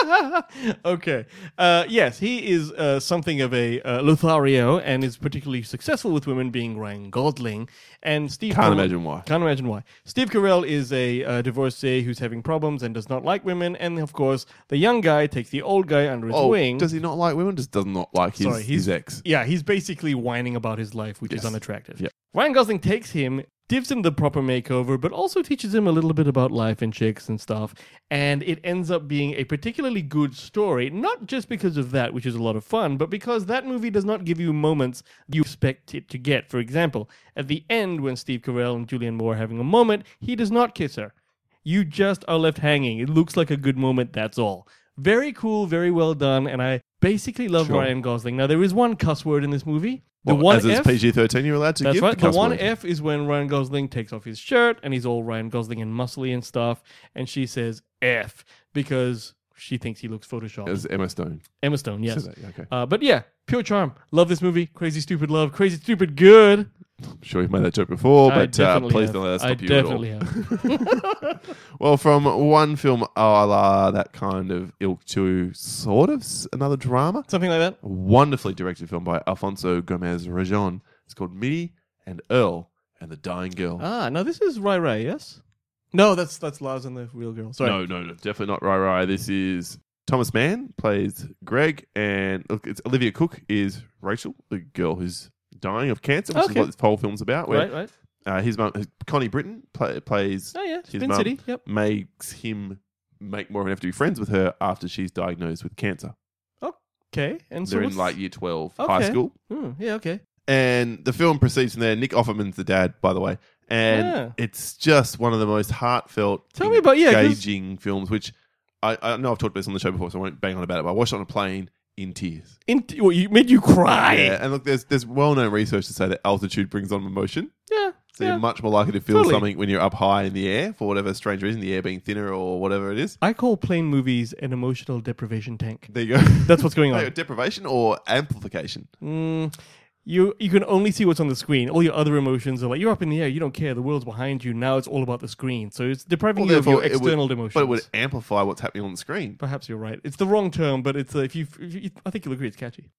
[SPEAKER 2] Okay. Uh, yes, he is uh, something of a uh, Lothario and is particularly successful with women, being Ryan Gosling. And Steve
[SPEAKER 3] Can't
[SPEAKER 2] Carell-
[SPEAKER 3] imagine why.
[SPEAKER 2] Can't imagine why. Steve Carell is a uh, divorcee who's having problems and does not like women. And of course, the young guy takes the old guy under his
[SPEAKER 3] Oh,
[SPEAKER 2] wing.
[SPEAKER 3] does he not like women? Just does not like his,
[SPEAKER 2] Sorry, he's-
[SPEAKER 3] his ex.
[SPEAKER 2] Yeah, he's basically whining about his life, which
[SPEAKER 3] Yes.
[SPEAKER 2] is unattractive.
[SPEAKER 3] Yep.
[SPEAKER 2] Ryan Gosling takes him, gives him the proper makeover, but also teaches him a little bit about life and chicks and stuff. And it ends up being a particularly good story, not just because of that, which is a lot of fun, but because that movie does not give you moments you expect it to get. For example, at the end, when Steve Carell and Julianne Moore are having a moment, he does not kiss her. You just are left hanging. It looks like a good moment, that's all. Very cool, very well done, and I basically love
[SPEAKER 3] Sure.
[SPEAKER 2] Ryan Gosling. Now, there is one cuss word in this movie. The
[SPEAKER 3] Well,
[SPEAKER 2] one
[SPEAKER 3] as it's
[SPEAKER 2] F,
[SPEAKER 3] P G thirteen, you're allowed to
[SPEAKER 2] that's
[SPEAKER 3] give
[SPEAKER 2] right.
[SPEAKER 3] the
[SPEAKER 2] The
[SPEAKER 3] cuss
[SPEAKER 2] one
[SPEAKER 3] word.
[SPEAKER 2] F is when Ryan Gosling takes off his shirt and he's all Ryan Gosling and muscly and stuff, and she says F because she thinks he looks photoshopped.
[SPEAKER 3] As Emma Stone.
[SPEAKER 2] Emma Stone, yes.
[SPEAKER 3] Said that, yeah, okay.
[SPEAKER 2] Uh, but yeah, pure charm. Love this movie. Crazy Stupid Love. Crazy Stupid Good.
[SPEAKER 3] I'm sure you've made that joke before,
[SPEAKER 2] I
[SPEAKER 3] but uh,
[SPEAKER 2] definitely
[SPEAKER 3] please
[SPEAKER 2] have.
[SPEAKER 3] don't let that
[SPEAKER 2] I
[SPEAKER 3] stop you at all.
[SPEAKER 2] definitely have.
[SPEAKER 3] Well, from one film a la that kind of ilk to sort of s- another drama,
[SPEAKER 2] Something like that.
[SPEAKER 3] a wonderfully directed film by Alfonso Gomez Rejon. It's called Mitty and Earl and the Dying Girl.
[SPEAKER 2] Ah, now this is Rai Rai, yes? No, that's that's Lars and the Real Girl. Sorry.
[SPEAKER 3] No, no, no, definitely not Rai Rai. This is Thomas Mann plays Greg, and look, it's Olivia Cook is Rachel, the girl who's dying of cancer, which
[SPEAKER 2] Okay.
[SPEAKER 3] is what this whole film's about. Where
[SPEAKER 2] Right, right.
[SPEAKER 3] uh, his mum, Connie Britton, play, plays
[SPEAKER 2] Oh, yeah.
[SPEAKER 3] his
[SPEAKER 2] Spin
[SPEAKER 3] mum,
[SPEAKER 2] City. Yep.
[SPEAKER 3] makes him make more of an effort to be friends with her after she's diagnosed with cancer.
[SPEAKER 2] Okay. And so
[SPEAKER 3] They're in
[SPEAKER 2] what's-
[SPEAKER 3] like year twelve high
[SPEAKER 2] Okay.
[SPEAKER 3] school.
[SPEAKER 2] Hmm, yeah, okay.
[SPEAKER 3] And the film proceeds from there. Nick Offerman's the dad, by the way. And
[SPEAKER 2] Yeah.
[SPEAKER 3] it's just one of the most heartfelt,
[SPEAKER 2] Tell me about- yeah, 'cause-
[SPEAKER 3] engaging films, which I, I know I've talked about this on the show before, so I won't bang on about it, but I watched it on a plane in tears.
[SPEAKER 2] In, well, you made you cry.
[SPEAKER 3] Yeah, and look, there's there's well-known research to say that altitude brings on emotion.
[SPEAKER 2] Yeah.
[SPEAKER 3] So
[SPEAKER 2] yeah.
[SPEAKER 3] you're much more likely to feel
[SPEAKER 2] Totally.
[SPEAKER 3] something when you're up high in the air, for whatever strange reason, the air being thinner or whatever it is.
[SPEAKER 2] I call plane movies an emotional deprivation tank.
[SPEAKER 3] There you go.
[SPEAKER 2] That's what's going
[SPEAKER 3] Wait,
[SPEAKER 2] on.
[SPEAKER 3] deprivation or amplification?
[SPEAKER 2] Mm, you you can only see what's on the screen. All your other emotions are like, you're up in the air, you don't care, the world's behind you, now it's all about the screen. So it's depriving
[SPEAKER 3] Well,
[SPEAKER 2] you of your
[SPEAKER 3] therefore, it would-
[SPEAKER 2] external emotions.
[SPEAKER 3] But it would amplify what's happening on the screen.
[SPEAKER 2] Perhaps you're right. It's the wrong term, but it's uh, if, you, if you, I think you'll agree it's catchy.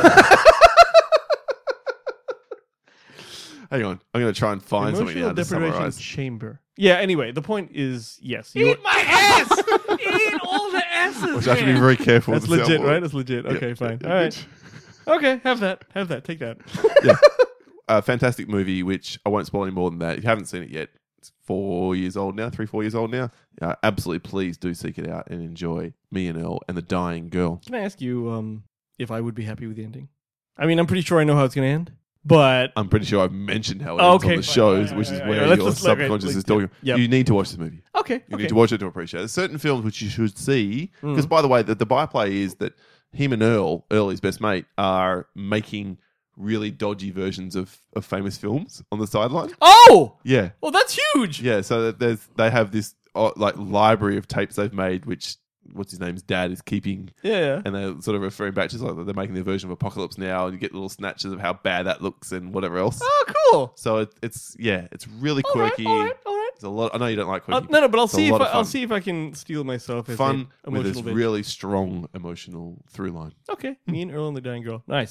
[SPEAKER 3] Hang on, I'm going to try and find something now
[SPEAKER 2] Emotional
[SPEAKER 3] to
[SPEAKER 2] deprivation
[SPEAKER 3] summarize.
[SPEAKER 2] chamber. Yeah, anyway, the point is, yes.
[SPEAKER 4] Eat my ass! Eat all the asses!
[SPEAKER 3] Which I should be
[SPEAKER 4] man.
[SPEAKER 3] very careful
[SPEAKER 2] That's
[SPEAKER 3] with the
[SPEAKER 2] legit,
[SPEAKER 3] soundboard.
[SPEAKER 2] right? That's legit.
[SPEAKER 3] Yeah,
[SPEAKER 2] Okay, fine.
[SPEAKER 3] yeah,
[SPEAKER 2] All right. Okay, have that. Have that. Take that.
[SPEAKER 3] Yeah. A fantastic movie, which I won't spoil any more than that. If you haven't seen it yet, it's four years old now, three, four years old now. Uh, absolutely, please do seek it out and enjoy Me and Earl and the Dying Girl.
[SPEAKER 2] Can I ask you um, if I would be happy with the ending? I mean, I'm pretty sure I know how it's going to end, but
[SPEAKER 3] I'm pretty sure I've mentioned how it
[SPEAKER 2] Oh,
[SPEAKER 3] ends
[SPEAKER 2] okay,
[SPEAKER 3] on the
[SPEAKER 2] fine.
[SPEAKER 3] shows,
[SPEAKER 2] Yeah,
[SPEAKER 3] which
[SPEAKER 2] yeah,
[SPEAKER 3] is
[SPEAKER 2] yeah,
[SPEAKER 3] where
[SPEAKER 2] yeah. Let's
[SPEAKER 3] your
[SPEAKER 2] just- okay,
[SPEAKER 3] subconscious
[SPEAKER 2] like,
[SPEAKER 3] is talking.
[SPEAKER 2] yep.
[SPEAKER 3] You need to watch the movie.
[SPEAKER 2] okay.
[SPEAKER 3] You
[SPEAKER 2] okay.
[SPEAKER 3] need to watch it to appreciate it. There's certain films which you should see. Because,
[SPEAKER 2] Mm.
[SPEAKER 3] by the way, the, the byplay is that him and Earl, Earl, his best mate, are making really dodgy versions of, of famous films on the sideline.
[SPEAKER 2] Oh!
[SPEAKER 3] Yeah.
[SPEAKER 2] Well, that's huge!
[SPEAKER 3] Yeah, so that there's they have this uh, like library of tapes they've made, which what's his name's dad is keeping,
[SPEAKER 2] Yeah, yeah.
[SPEAKER 3] and they're sort of referring back to like they're making their version of Apocalypse Now, and you get little snatches of how bad that looks and whatever else.
[SPEAKER 2] Oh, cool.
[SPEAKER 3] So it, it's yeah, it's really
[SPEAKER 2] All right,
[SPEAKER 3] quirky.
[SPEAKER 2] all right, all right.
[SPEAKER 3] It's a lot. I know you don't like
[SPEAKER 2] Uh,
[SPEAKER 3] quirky.
[SPEAKER 2] no, no, but I'll
[SPEAKER 3] It's a
[SPEAKER 2] see if
[SPEAKER 3] lot
[SPEAKER 2] I,
[SPEAKER 3] of
[SPEAKER 2] I'll
[SPEAKER 3] fun.
[SPEAKER 2] see if I can steal myself as
[SPEAKER 3] Fun
[SPEAKER 2] a
[SPEAKER 3] with
[SPEAKER 2] emotional
[SPEAKER 3] this
[SPEAKER 2] bitch.
[SPEAKER 3] really strong emotional through line.
[SPEAKER 2] Okay, me and Earl and the Dying Girl. Nice.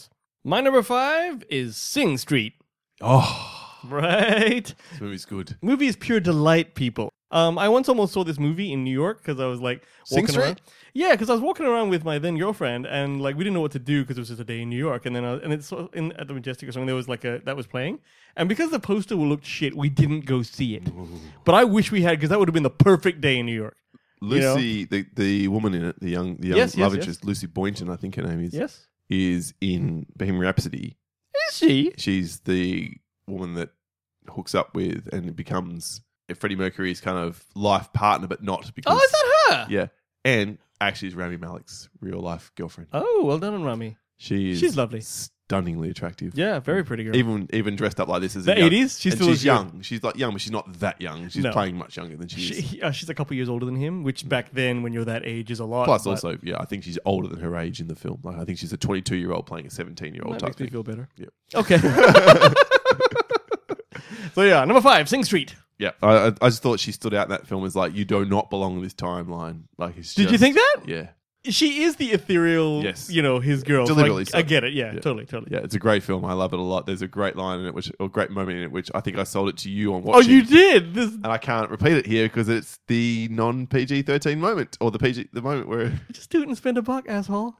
[SPEAKER 2] My number five is Sing Street.
[SPEAKER 3] Oh,
[SPEAKER 2] Right?
[SPEAKER 3] this movie's good.
[SPEAKER 2] Movie is pure delight, people. Um, I once almost saw this movie in New York because I was like
[SPEAKER 3] Sing
[SPEAKER 2] walking
[SPEAKER 3] Street?
[SPEAKER 2] around. Yeah, because I was walking around with my then girlfriend, and like we didn't know what to do because it was just a day in New York, and then I, and it's so- in at the Majestic or something. There was like a that was playing, and because the poster looked shit, we didn't go see it. But I wish we had because that would have been the perfect day in New York.
[SPEAKER 3] Lucy, the, the woman in it, the young the young
[SPEAKER 2] Yes, yes,
[SPEAKER 3] love
[SPEAKER 2] yes.
[SPEAKER 3] interest, Lucy Boynton, I think her name is,
[SPEAKER 2] Yes,
[SPEAKER 3] is in Bohemian Rhapsody.
[SPEAKER 2] is she?
[SPEAKER 3] She's the woman that hooks up with and becomes Freddie Mercury's kind of life partner, but not because.
[SPEAKER 2] Oh, is that her?
[SPEAKER 3] Yeah, and actually, is Rami Malek's real life girlfriend.
[SPEAKER 2] Oh, well done on Rami.
[SPEAKER 3] She is
[SPEAKER 2] She's lovely.
[SPEAKER 3] stunningly attractive.
[SPEAKER 2] Yeah, very pretty girl.
[SPEAKER 3] Even even dressed up like this as
[SPEAKER 2] The
[SPEAKER 3] a young,
[SPEAKER 2] eighties? She
[SPEAKER 3] and
[SPEAKER 2] still
[SPEAKER 3] she's
[SPEAKER 2] looks good.
[SPEAKER 3] young. She's like young, but she's not that young. She's
[SPEAKER 2] No.
[SPEAKER 3] playing much younger than she, is.
[SPEAKER 2] She, uh, she's a couple years older than him, which back then, when you're that age, is a lot.
[SPEAKER 3] Plus,
[SPEAKER 2] but
[SPEAKER 3] also, yeah, I think she's older than her age in the film. Like, I think she's a twenty-two-year-old playing a seventeen-year-old
[SPEAKER 2] that
[SPEAKER 3] type
[SPEAKER 2] makes me
[SPEAKER 3] thing.
[SPEAKER 2] feel better.
[SPEAKER 3] Yep.
[SPEAKER 2] Okay. So yeah, number five, Sing Street.
[SPEAKER 3] Yeah, I, I I just thought she stood out in that film as like, you do not belong in this timeline. Like, it's
[SPEAKER 2] Did you
[SPEAKER 3] just-
[SPEAKER 2] think that?
[SPEAKER 3] Yeah,
[SPEAKER 2] She is the ethereal,
[SPEAKER 3] Yes.
[SPEAKER 2] you know, his girl. So
[SPEAKER 3] Deliberately
[SPEAKER 2] I,
[SPEAKER 3] so.
[SPEAKER 2] I get it. Yeah,
[SPEAKER 3] Yeah.
[SPEAKER 2] totally, totally.
[SPEAKER 3] yeah, it's a great film. I love it a lot. There's a great line in it, which or a great moment in it, which I think I sold it to you on
[SPEAKER 2] Oh,
[SPEAKER 3] watching.
[SPEAKER 2] you did. This
[SPEAKER 3] And I can't repeat it here because it's the non P G thirteen moment, or the P G the moment where
[SPEAKER 2] just do it and spend a buck, asshole.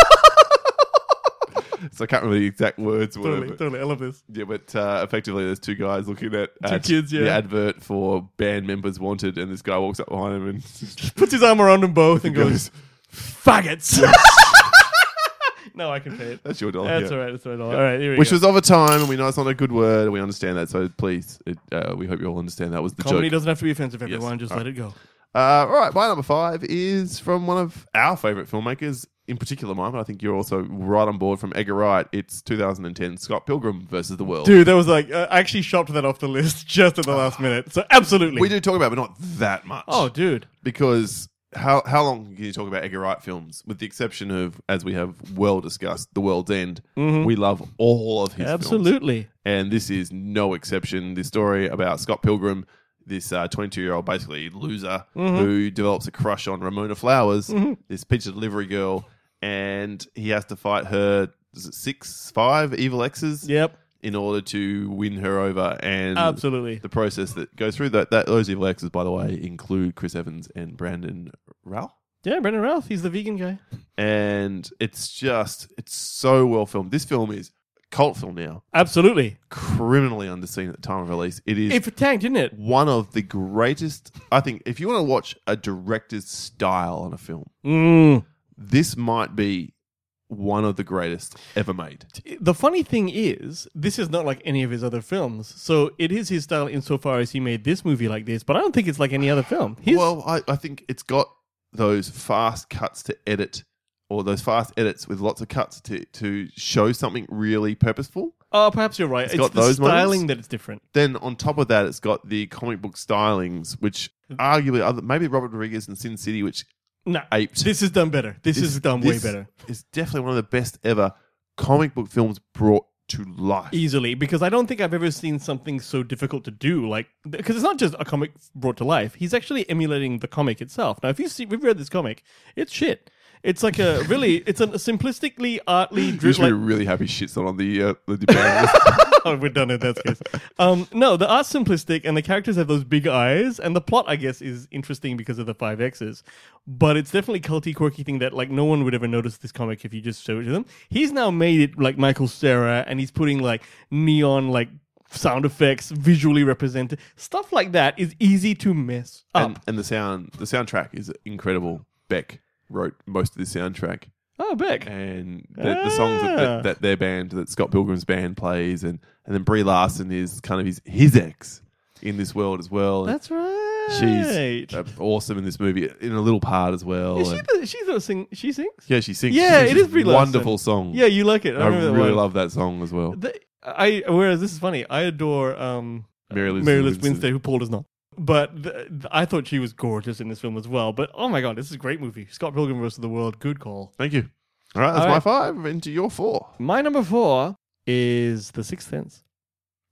[SPEAKER 3] so I can't remember the exact words. Or whatever,
[SPEAKER 2] Totally,
[SPEAKER 3] but-
[SPEAKER 2] totally. I love this.
[SPEAKER 3] Yeah, but uh, effectively, there's two guys looking at
[SPEAKER 2] Two
[SPEAKER 3] ad-
[SPEAKER 2] kids, yeah.
[SPEAKER 3] the advert for band members wanted, and this guy walks up behind him and
[SPEAKER 2] Puts his arm around them both and goes,
[SPEAKER 3] goes,
[SPEAKER 2] "Faggots." No, I can pay it.
[SPEAKER 3] "That's your dollar."
[SPEAKER 2] That's
[SPEAKER 3] yeah.
[SPEAKER 2] all right. That's all right. All right. Here we
[SPEAKER 3] Which
[SPEAKER 2] go.
[SPEAKER 3] was of a time, and we know it's not a good word, and we understand that. So please, it, uh, we hope you all understand that was the
[SPEAKER 2] Comedy
[SPEAKER 3] joke.
[SPEAKER 2] doesn't have to be offensive,
[SPEAKER 3] Yes.
[SPEAKER 2] everyone. Just
[SPEAKER 3] All
[SPEAKER 2] let it go.
[SPEAKER 3] Uh, all right, my number five is from one of our favourite filmmakers, in particular mine, but I think you're also right on board, from Edgar Wright. It's two thousand ten, Scott Pilgrim versus the World.
[SPEAKER 2] Dude, that was like, uh, I actually shopped that off the list just at the last minute. So absolutely.
[SPEAKER 3] We do talk about it, but not that much.
[SPEAKER 2] Oh, dude.
[SPEAKER 3] Because how how long can you talk about Edgar Wright films? With the exception of, as we have well discussed, The World's End. We love all of his films.
[SPEAKER 2] Absolutely.
[SPEAKER 3] And this is no exception. This story about Scott Pilgrim, this uh, twenty-two-year-old basically loser who develops a crush on Ramona Flowers, this pizza delivery girl, and he has to fight her is it six, five evil exes
[SPEAKER 2] Yep.
[SPEAKER 3] in order to win her over. And
[SPEAKER 2] Absolutely.
[SPEAKER 3] the process that goes through that, that those evil exes, by the way, include Chris Evans and Brandon Routh.
[SPEAKER 2] Yeah, Brendan Routh. He's the vegan guy.
[SPEAKER 3] And it's just, it's so well filmed. This film is a cult film now,
[SPEAKER 2] Absolutely.
[SPEAKER 3] criminally underseen at the time of release. It is
[SPEAKER 2] It tanked, didn't it?
[SPEAKER 3] one of the greatest, I think, if you want to watch a director's style on a film,
[SPEAKER 2] Mm.
[SPEAKER 3] this might be one of the greatest ever made.
[SPEAKER 2] The funny thing is, this is not like any of his other films. So it is his style insofar as he made this movie like this, but I don't think it's like any other film. He's,
[SPEAKER 3] Well, I, I think it's got those fast cuts to edit, or those fast edits with lots of cuts to, to show something really purposeful.
[SPEAKER 2] oh, perhaps you're right.
[SPEAKER 3] It's
[SPEAKER 2] It's,
[SPEAKER 3] got
[SPEAKER 2] the
[SPEAKER 3] those
[SPEAKER 2] styling
[SPEAKER 3] moments.
[SPEAKER 2] that it's different.
[SPEAKER 3] Then on top of that, it's got the comic book stylings, which arguably, other, maybe Robert Rodriguez and Sin City, which
[SPEAKER 2] No,
[SPEAKER 3] aped.
[SPEAKER 2] this is done better. This, is done way
[SPEAKER 3] this
[SPEAKER 2] better.
[SPEAKER 3] It's definitely one of the best ever comic book films brought to life.
[SPEAKER 2] Easily, because I don't think I've ever seen something so difficult to do. Like, because it's not just a comic brought to life. He's actually emulating the comic itself. Now, if you see, we've read this comic, it's shit. It's like a really, it's a simplistically artly.
[SPEAKER 3] You should
[SPEAKER 2] like,
[SPEAKER 3] be really happy shit's not on the uh, the debate.
[SPEAKER 2] oh, we're done in that case. Um, no, the art's simplistic, and the characters have those big eyes, and the plot, I guess, is interesting because of the five X's. But it's definitely culty, quirky thing that like no one would ever notice this comic if you just showed it to them. He's now made it like Michael Cera, and he's putting like neon like sound effects visually represented. Stuff like that is easy to mess up.
[SPEAKER 3] and, and the sound, the soundtrack is incredible. Beck wrote most of the soundtrack,
[SPEAKER 2] oh, Beck.
[SPEAKER 3] and the, the songs that,
[SPEAKER 2] Ah.
[SPEAKER 3] that, that their band, that Scott Pilgrim's band plays, and, and then Brie Larson is kind of his his ex in this world as well.
[SPEAKER 2] That's right.
[SPEAKER 3] She's uh, awesome in this movie, in a little part as well.
[SPEAKER 2] Is she
[SPEAKER 3] and-
[SPEAKER 2] the, she's the sing. She sings.
[SPEAKER 3] yeah, she sings.
[SPEAKER 2] Yeah,
[SPEAKER 3] she sings
[SPEAKER 2] it is
[SPEAKER 3] this
[SPEAKER 2] Brie Larson.
[SPEAKER 3] wonderful song.
[SPEAKER 2] Yeah, you like it. I,
[SPEAKER 3] I
[SPEAKER 2] remember that
[SPEAKER 3] really
[SPEAKER 2] one.
[SPEAKER 3] love that song as well.
[SPEAKER 2] The, I whereas this is funny. I adore um,
[SPEAKER 3] Mary Liz
[SPEAKER 2] Mary Liz
[SPEAKER 3] Winstead.
[SPEAKER 2] Winstead, who Paul does not. But th- th- I thought she was gorgeous in this film as well. But oh my god, this is a great movie. Scott Pilgrim versus the World. Good call.
[SPEAKER 3] Thank you. All right, that's
[SPEAKER 2] All
[SPEAKER 3] my
[SPEAKER 2] right.
[SPEAKER 3] five. Into your four.
[SPEAKER 2] My number four is The Sixth Sense.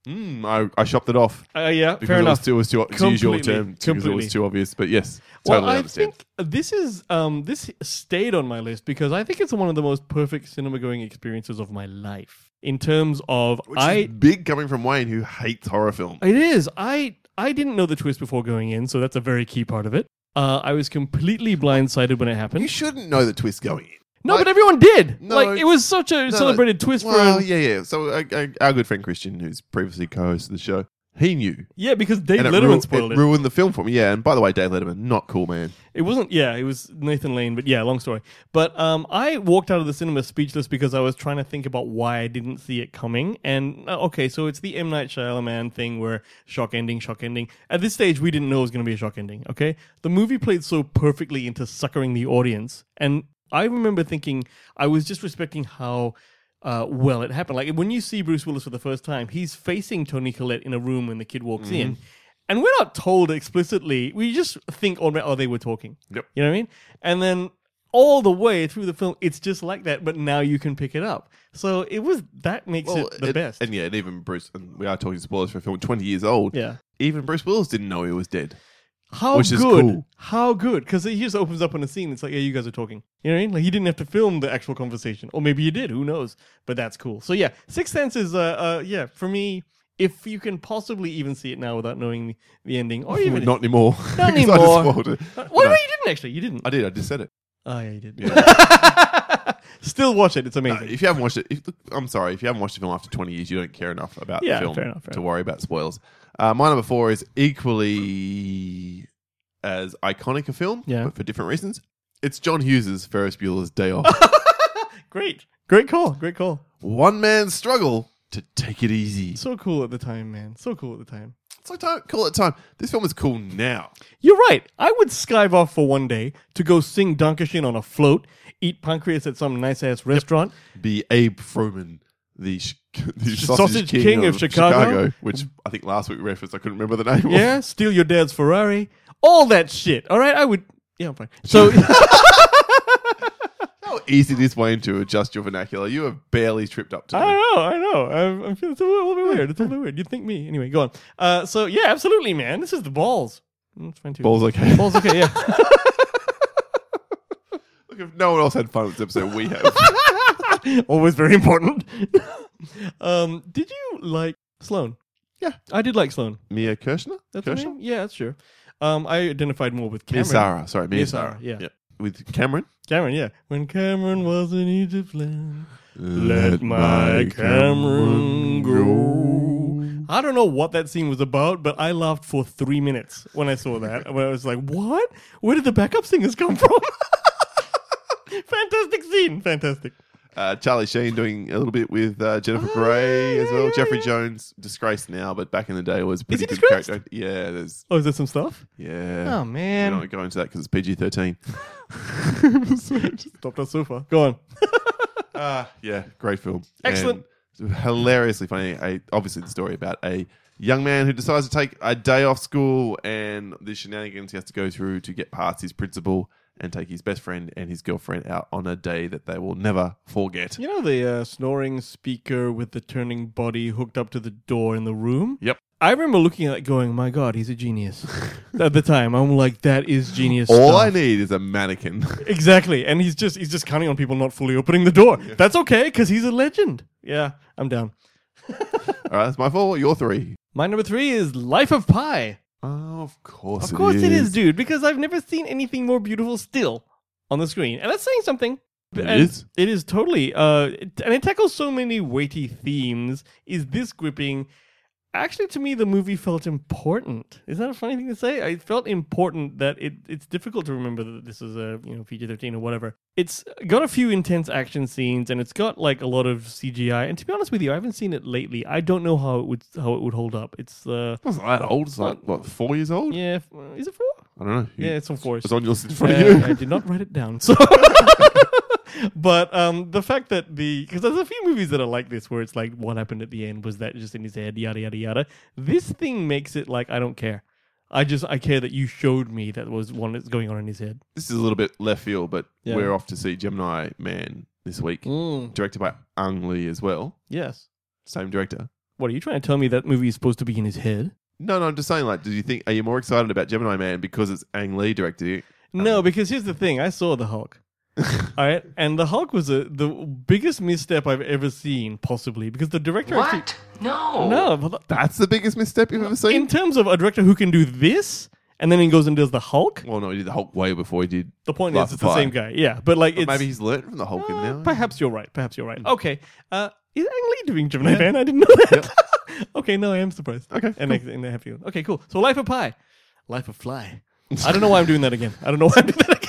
[SPEAKER 3] Mm, I, I shopped it off.
[SPEAKER 2] Uh, yeah,
[SPEAKER 3] Because
[SPEAKER 2] fair
[SPEAKER 3] it
[SPEAKER 2] enough.
[SPEAKER 3] was too, it was too, to use your
[SPEAKER 2] Completely,
[SPEAKER 3] term, because it
[SPEAKER 2] completely.
[SPEAKER 3] was too obvious. But yes, totally
[SPEAKER 2] well, I
[SPEAKER 3] understand.
[SPEAKER 2] think this is um, this stayed on my list because I think it's one of the most perfect cinema going experiences of my life. In terms of
[SPEAKER 3] Which
[SPEAKER 2] I,
[SPEAKER 3] is big coming from Wayne, who hates horror film.
[SPEAKER 2] it is I I didn't know the twist before going in, so that's a very key part of it. Uh, I was completely blindsided when it happened.
[SPEAKER 3] You shouldn't know the twist going in.
[SPEAKER 2] No,
[SPEAKER 3] Like-
[SPEAKER 2] but everyone did.
[SPEAKER 3] No,
[SPEAKER 2] like it was such a
[SPEAKER 3] no,
[SPEAKER 2] celebrated twist
[SPEAKER 3] Well,
[SPEAKER 2] for.
[SPEAKER 3] yeah, yeah. So uh, uh, our good friend Christian, who's previously co-hosted the show, he knew.
[SPEAKER 2] Yeah, because Dave
[SPEAKER 3] And it,
[SPEAKER 2] Letterman
[SPEAKER 3] ru-
[SPEAKER 2] spoiled
[SPEAKER 3] it
[SPEAKER 2] it.
[SPEAKER 3] ruined the film for me. Yeah, and by the way, Dave Letterman, not cool, man.
[SPEAKER 2] It wasn't. Yeah, it was Nathan Lane. But yeah, long story. But um, I walked out of the cinema speechless because I was trying to think about why I didn't see it coming. And uh, okay, so it's the M Night Shyamalan thing where shock ending, shock ending. At this stage, we didn't know it was going to be a shock ending. Okay, the movie played so perfectly into suckering the audience, and I remember thinking I was just respecting how. Uh, well, it happened. Like when you see Bruce Willis for the first time, he's facing Toni Collette in a room when the kid walks
[SPEAKER 3] Mm-hmm.
[SPEAKER 2] in, and we're not told explicitly. We just think, oh, oh, they were talking.
[SPEAKER 3] Yep.
[SPEAKER 2] You know what I mean? And then all the way through the film, it's just like that. But now you can pick it up. So it was that makes it the
[SPEAKER 3] it-
[SPEAKER 2] best.
[SPEAKER 3] And yeah, and even Bruce, and we are talking spoilers for a film twenty years old.
[SPEAKER 2] yeah.
[SPEAKER 3] Even Bruce Willis didn't know he was dead.
[SPEAKER 2] How
[SPEAKER 3] Which is
[SPEAKER 2] good?
[SPEAKER 3] cool.
[SPEAKER 2] How good? Because he just opens up on a scene. It's like, yeah, you guys are talking. You know what I mean? Like he didn't have to film the actual conversation, or maybe he did. Who knows? But that's cool. So yeah, Sixth Sense is, uh, uh, yeah, for me. If you can possibly even see it now without knowing the, the ending, or even
[SPEAKER 3] Not anymore.
[SPEAKER 2] Not
[SPEAKER 3] Because I just
[SPEAKER 2] anymore.
[SPEAKER 3] spoiled it.
[SPEAKER 2] Uh, well,
[SPEAKER 3] No.
[SPEAKER 2] no, you didn't actually. You didn't.
[SPEAKER 3] I did. I just said it.
[SPEAKER 2] Oh yeah, you did.
[SPEAKER 3] Yeah.
[SPEAKER 2] Still watch it. It's
[SPEAKER 3] No,
[SPEAKER 2] amazing.
[SPEAKER 3] if you haven't watched it, if, I'm sorry. If you haven't watched the film after twenty years, you don't care enough about
[SPEAKER 2] Yeah,
[SPEAKER 3] the film
[SPEAKER 2] fair enough, fair
[SPEAKER 3] to
[SPEAKER 2] enough.
[SPEAKER 3] worry about spoilers. Uh, my number four is equally as iconic a film,
[SPEAKER 2] Yeah.
[SPEAKER 3] but for different reasons. It's John Hughes' Ferris Bueller's Day Off.
[SPEAKER 2] Great, great call. Great call.
[SPEAKER 3] One man's struggle to take it easy.
[SPEAKER 2] So cool at the time, man. So cool at the time.
[SPEAKER 3] It's like time, cool at time. This film is cool now.
[SPEAKER 2] You're right. I would skive off for one day to go sing Dankeschön on a float, eat pancreas at some nice ass restaurant.
[SPEAKER 3] Be Abe Froman, the, sh- the
[SPEAKER 2] Sh-
[SPEAKER 3] sausage,
[SPEAKER 2] sausage
[SPEAKER 3] king,
[SPEAKER 2] king
[SPEAKER 3] of,
[SPEAKER 2] of Chicago.
[SPEAKER 3] which I think last week we referenced. I couldn't remember the name. of.
[SPEAKER 2] Yeah, steal your dad's Ferrari. All that shit. All right, I would. Yeah, I'm fine. So
[SPEAKER 3] How easy it is, Wayne, to adjust your vernacular. You have barely tripped up to
[SPEAKER 2] I
[SPEAKER 3] me.
[SPEAKER 2] know, I know. I'm, I'm feeling it's a little bit weird. It's a little bit weird. You'd think me. Anyway, go on. Uh, so yeah, absolutely, man. This is the balls. Mm, It's fine too.
[SPEAKER 3] Balls okay.
[SPEAKER 2] Balls. Okay. Yeah.
[SPEAKER 3] Look, if no one else had fun with this episode, we have.
[SPEAKER 2] Always very important. um, did you like Sloane?
[SPEAKER 3] Yeah.
[SPEAKER 2] I did like Sloane.
[SPEAKER 3] Mia Kirshner?
[SPEAKER 2] That's her
[SPEAKER 3] Kirshner?
[SPEAKER 2] name? Yeah, that's sure. Um, I identified more with
[SPEAKER 3] Mia
[SPEAKER 2] Cameron.
[SPEAKER 3] Sarah. Sorry, Mia,
[SPEAKER 2] Mia
[SPEAKER 3] Sarah.
[SPEAKER 2] Sarah, yeah.
[SPEAKER 3] With Cameron.
[SPEAKER 2] Cameron, yeah. When Cameron was in Egypt land, let my Cameron go. I don't know what that scene was about, but I laughed for three minutes when I saw that. When I was like, what? Where did the backup singers come from? Fantastic scene. Fantastic.
[SPEAKER 3] Uh, Charlie Sheen doing a little bit with uh, Jennifer
[SPEAKER 2] Oh,
[SPEAKER 3] Grey
[SPEAKER 2] yeah,
[SPEAKER 3] as well.
[SPEAKER 2] yeah,
[SPEAKER 3] Jeffrey
[SPEAKER 2] yeah.
[SPEAKER 3] Jones, disgraced now, but back in the day was a pretty
[SPEAKER 2] he
[SPEAKER 3] good
[SPEAKER 2] disgraced?
[SPEAKER 3] character. Yeah, there's
[SPEAKER 2] Oh, is there some stuff?
[SPEAKER 3] yeah.
[SPEAKER 2] Oh,
[SPEAKER 3] We
[SPEAKER 2] man.
[SPEAKER 3] don't go into that because it's P G thirteen.
[SPEAKER 2] Stopped our sofa. Go on.
[SPEAKER 3] Ah, yeah, great film.
[SPEAKER 2] Excellent.
[SPEAKER 3] And it's hilariously funny. A, obviously, the story about a young man who decides to take a day off school and the shenanigans he has to go through to get past his principal and take his best friend and his girlfriend out on a day that they will never forget.
[SPEAKER 2] You know the uh, snoring speaker with the turning body hooked up to the door in the room?
[SPEAKER 3] Yep.
[SPEAKER 2] I remember looking at it going, my God, he's a genius. At the time, I'm like, that is genius
[SPEAKER 3] All
[SPEAKER 2] stuff.
[SPEAKER 3] I need is a mannequin.
[SPEAKER 2] Exactly. And he's just he's just counting on people not fully opening the door. That's okay, because he's a legend. Yeah, I'm down.
[SPEAKER 3] All right, that's my four. Your three.
[SPEAKER 2] My number three is Life of Pi.
[SPEAKER 3] Oh, of course.
[SPEAKER 2] Of course it is, dude, because I've never seen anything more beautiful still on the screen. And that's saying something.
[SPEAKER 3] It
[SPEAKER 2] And
[SPEAKER 3] is.
[SPEAKER 2] It is totally. Uh, it- and it tackles so many weighty themes. Is this gripping? Actually, to me, the movie felt important. Is that a funny thing to say? I felt important that it, it's difficult to remember that this is a you know P G thirteen or whatever. It's got a few intense action scenes, and it's got like a lot of C G I. And to be honest with you, I haven't seen it lately. I don't know how it would how it would hold up. It's uh,
[SPEAKER 3] It wasn't that old. It's like, what, four years old?
[SPEAKER 2] yeah, f- is it four?
[SPEAKER 3] I don't know. You-
[SPEAKER 2] Yeah, it's on four.
[SPEAKER 3] It's on your in front
[SPEAKER 2] Uh,
[SPEAKER 3] of you.
[SPEAKER 2] I did not write it down. So, but um, the fact that the because there's a few movies that are like this where it's like what happened at the end was that just in his head, yada yada yada. This thing makes it like I don't care. I just I care that you showed me that was one that's going on in his head.
[SPEAKER 3] This is a little bit left field, but
[SPEAKER 2] Yeah.
[SPEAKER 3] we're off to see Gemini Man this week,
[SPEAKER 2] Mm.
[SPEAKER 3] directed by Ang Lee as well.
[SPEAKER 2] Yes.
[SPEAKER 3] Same director.
[SPEAKER 2] What, are you trying to tell me that movie is supposed to be in his head?
[SPEAKER 3] No, no, I'm just saying, like, did you think, are you more excited about Gemini Man because it's Ang Lee directed it?
[SPEAKER 2] No, because here's the thing. I saw the Hulk. All right, and the Hulk was a, the biggest misstep I've ever seen, possibly, because the director
[SPEAKER 4] What?
[SPEAKER 2] actually...
[SPEAKER 4] No.
[SPEAKER 2] No, but the-
[SPEAKER 3] That's the biggest misstep you've ever seen?
[SPEAKER 2] in terms of a director who can do this, and then he goes and does the Hulk,
[SPEAKER 3] well, no, he did the Hulk way before he did.
[SPEAKER 2] the point
[SPEAKER 3] Life
[SPEAKER 2] is it's
[SPEAKER 3] of
[SPEAKER 2] the
[SPEAKER 3] Pi.
[SPEAKER 2] same guy. Yeah, but like
[SPEAKER 3] But
[SPEAKER 2] it's...
[SPEAKER 3] maybe he's learned from the Hulk
[SPEAKER 2] uh,
[SPEAKER 3] now.
[SPEAKER 2] perhaps you're right. Perhaps you're right. Okay. Uh, is Ang Lee doing Gemini Man? I didn't know that. Okay, no, I am surprised.
[SPEAKER 3] Okay,
[SPEAKER 2] And, I, and I have to. Okay, cool. So Life of Pi. Life of Fly. I don't know why I'm doing that again. I don't know why I'm doing that again.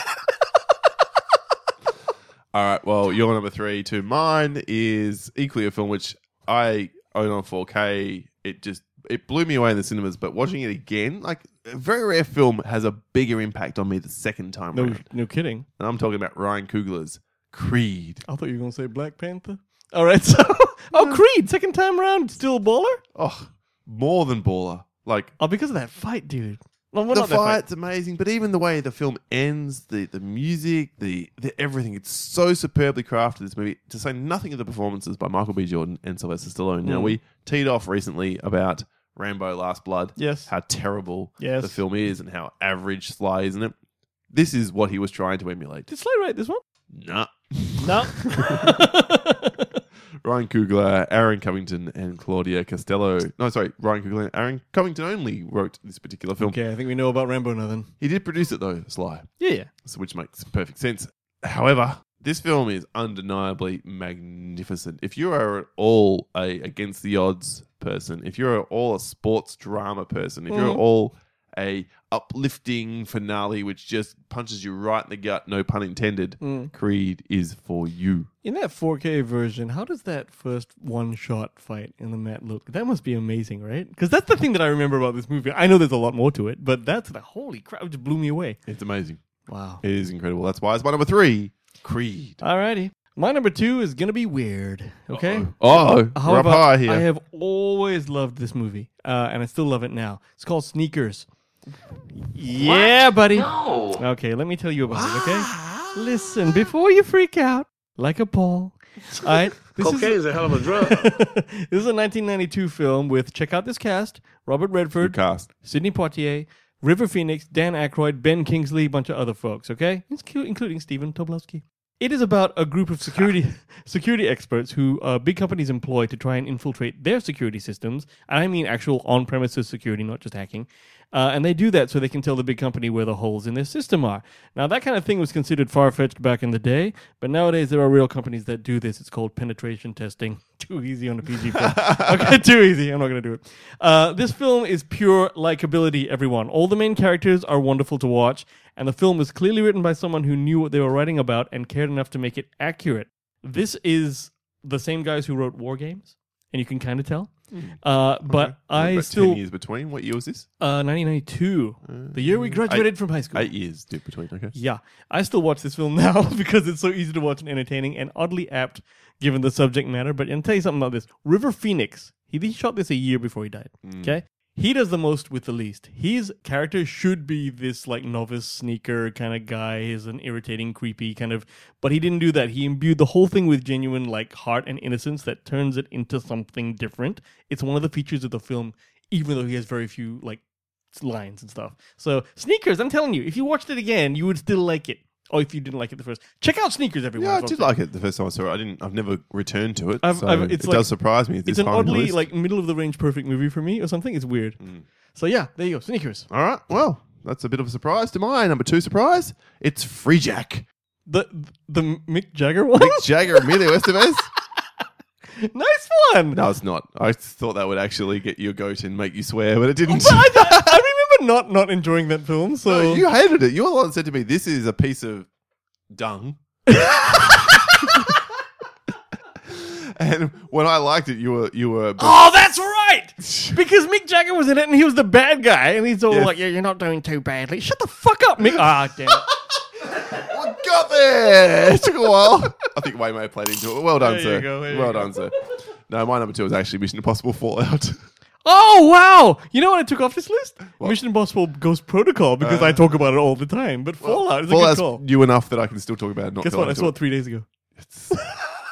[SPEAKER 3] All right, well, your number three to mine is equally a film which I own on four K. It just it blew me away in the cinemas, but watching it again, like a very rare film has a bigger impact on me the second time
[SPEAKER 2] No,
[SPEAKER 3] around.
[SPEAKER 2] no kidding.
[SPEAKER 3] And I'm talking about Ryan Coogler's Creed.
[SPEAKER 2] I thought you were going to say Black Panther. All right, so... Oh, Creed, second time around, still a baller?
[SPEAKER 3] Oh, more than baller. Like
[SPEAKER 2] Oh, because of that fight, dude. Well, well,
[SPEAKER 3] the
[SPEAKER 2] not that fight.
[SPEAKER 3] fight's amazing, but even the way the film ends, the the music, the, the everything, it's so superbly crafted, this movie, to say nothing of the performances by Michael B. Jordan and Sylvester Stallone. Now,
[SPEAKER 2] Mm.
[SPEAKER 3] we teed off recently about Rambo Last Blood.
[SPEAKER 2] Yes.
[SPEAKER 3] How terrible
[SPEAKER 2] Yes.
[SPEAKER 3] the film is and how average Sly is in it. This is what he was trying to emulate.
[SPEAKER 2] Did Sly write this one?
[SPEAKER 3] Nah.
[SPEAKER 2] No.
[SPEAKER 3] Ryan Coogler, Aaron Covington, and Claudia Costello. No, sorry, Ryan Coogler and Aaron Covington only wrote this particular film.
[SPEAKER 2] Okay, I think we know about Rambo now then.
[SPEAKER 3] He did produce it though, Sly.
[SPEAKER 2] Yeah, yeah.
[SPEAKER 3] So which makes perfect sense. However, this film is undeniably magnificent. If you are at all a against the odds person, if you're at all a sports drama person, if you're at
[SPEAKER 2] Mhm.
[SPEAKER 3] all a uplifting finale which just punches you right in the gut, no pun intended,
[SPEAKER 2] Mm.
[SPEAKER 3] Creed is for you.
[SPEAKER 2] In that four K version, how does that first one-shot fight in the mat look? That must be amazing, right? Because that's the thing that I remember about this movie. I know there's a lot more to it, but that's the holy crap, it just blew me away.
[SPEAKER 3] It's amazing.
[SPEAKER 2] Wow.
[SPEAKER 3] It is incredible. That's why it's my number three, Creed.
[SPEAKER 2] Alrighty. My number two is going to be weird, okay?
[SPEAKER 3] Oh, we're up
[SPEAKER 2] However,
[SPEAKER 3] high here.
[SPEAKER 2] I have always loved this movie, uh, and I still love it now. It's called Sneakers. Yeah, buddy.
[SPEAKER 4] No.
[SPEAKER 2] Okay, let me tell you about it, okay? Listen, before you freak out, like a Paul. All right, this
[SPEAKER 5] Cocaine
[SPEAKER 2] is
[SPEAKER 5] is a hell of a drug.
[SPEAKER 2] this is a nineteen ninety-two film with, check out this cast, Robert
[SPEAKER 3] Good
[SPEAKER 2] Redford,
[SPEAKER 3] cast.
[SPEAKER 2] Sidney Poitier, River Phoenix, Dan Aykroyd, Ben Kingsley, a bunch of other folks, okay? Inclu- Including Stephen Tobolowsky. It is about a group of security security experts who uh, big companies employ to try and infiltrate their security systems. And I mean actual on-premises security, not just hacking. Uh, and they do that so they can tell the big company where the holes in their system are. Now, that kind of thing was considered far-fetched back in the day, but nowadays there are real companies that do this. It's called penetration testing. Too easy on a P G film. Okay, too easy. I'm not going to do it. Uh, this film is pure likability, everyone. All the main characters are wonderful to watch, and the film was clearly written by someone who knew what they were writing about and cared enough to make it accurate. This is the same guys who wrote War Games, and you can kind of tell. Uh, but
[SPEAKER 3] Okay.
[SPEAKER 2] I
[SPEAKER 3] About
[SPEAKER 2] still...
[SPEAKER 3] ten years between. What year was this?
[SPEAKER 2] Uh, nineteen ninety-two, the year we graduated from high school.
[SPEAKER 3] Eight years did between. Okay.
[SPEAKER 2] Yeah, I still watch this film now because it's so easy to watch and entertaining and oddly apt given the subject matter. But I'll tell you something about this. River Phoenix, he, he shot this a year before he died. Okay? He does the most with the least. His character should be this like novice sneaker kind of guy. He's an irritating, creepy kind of, but he didn't do that. He imbued the whole thing with genuine like heart and innocence that turns it into something different. It's one of the features of the film, even though he has very few like lines and stuff. So Sneakers, I'm telling you, if you watched it again, you would still like it. Or if you didn't like it the first, check out Sneakers, everyone.
[SPEAKER 3] Yeah, I
[SPEAKER 2] is what
[SPEAKER 3] did
[SPEAKER 2] I'm
[SPEAKER 3] like it the first time I saw it. I didn't. I've never returned to it.
[SPEAKER 2] I've-
[SPEAKER 3] so
[SPEAKER 2] I've- it's
[SPEAKER 3] it
[SPEAKER 2] like-
[SPEAKER 3] does surprise me.
[SPEAKER 2] It's
[SPEAKER 3] this
[SPEAKER 2] an
[SPEAKER 3] high on the
[SPEAKER 2] oddly
[SPEAKER 3] list.
[SPEAKER 2] like middle of the range perfect movie for me or something. It's weird. So yeah, there you go. Sneakers.
[SPEAKER 3] All right. Well, that's a bit of a surprise to my number two surprise. It's Free Jack.
[SPEAKER 2] The the Mick Jagger one.
[SPEAKER 3] Mick Jagger, Emilio Estevez.
[SPEAKER 2] Nice one.
[SPEAKER 3] No, it's not. I thought that would actually get you a goat and make you swear, but it didn't.
[SPEAKER 2] But I, I, I remember not not enjoying that film. So
[SPEAKER 3] No, you hated it. You're the one that said to me, "This is a piece of dung." And when I liked it, you were you were.
[SPEAKER 2] oh, that's right. Because Mick Jagger was in it and he was the bad guy, and he's all
[SPEAKER 3] Yes.
[SPEAKER 2] like, "Yeah, you're not doing too badly. Shut the fuck up, Mick." Ah, damn it.
[SPEAKER 3] I got there. It took a while. I think Way may have played into it. Well done,
[SPEAKER 2] There you
[SPEAKER 3] sir.
[SPEAKER 2] go, there you
[SPEAKER 3] well
[SPEAKER 2] go.
[SPEAKER 3] done, sir. No, my number two was actually Mission Impossible Fallout.
[SPEAKER 2] Oh wow! You know what I took off this list? Mission Impossible Ghost Protocol because I talk about it all the time. But Fallout is a
[SPEAKER 3] Fallout's
[SPEAKER 2] good call.
[SPEAKER 3] new enough that I can still talk about it. Not
[SPEAKER 2] Guess
[SPEAKER 3] feel
[SPEAKER 2] what? I
[SPEAKER 3] into
[SPEAKER 2] saw
[SPEAKER 3] it.
[SPEAKER 2] it three days ago.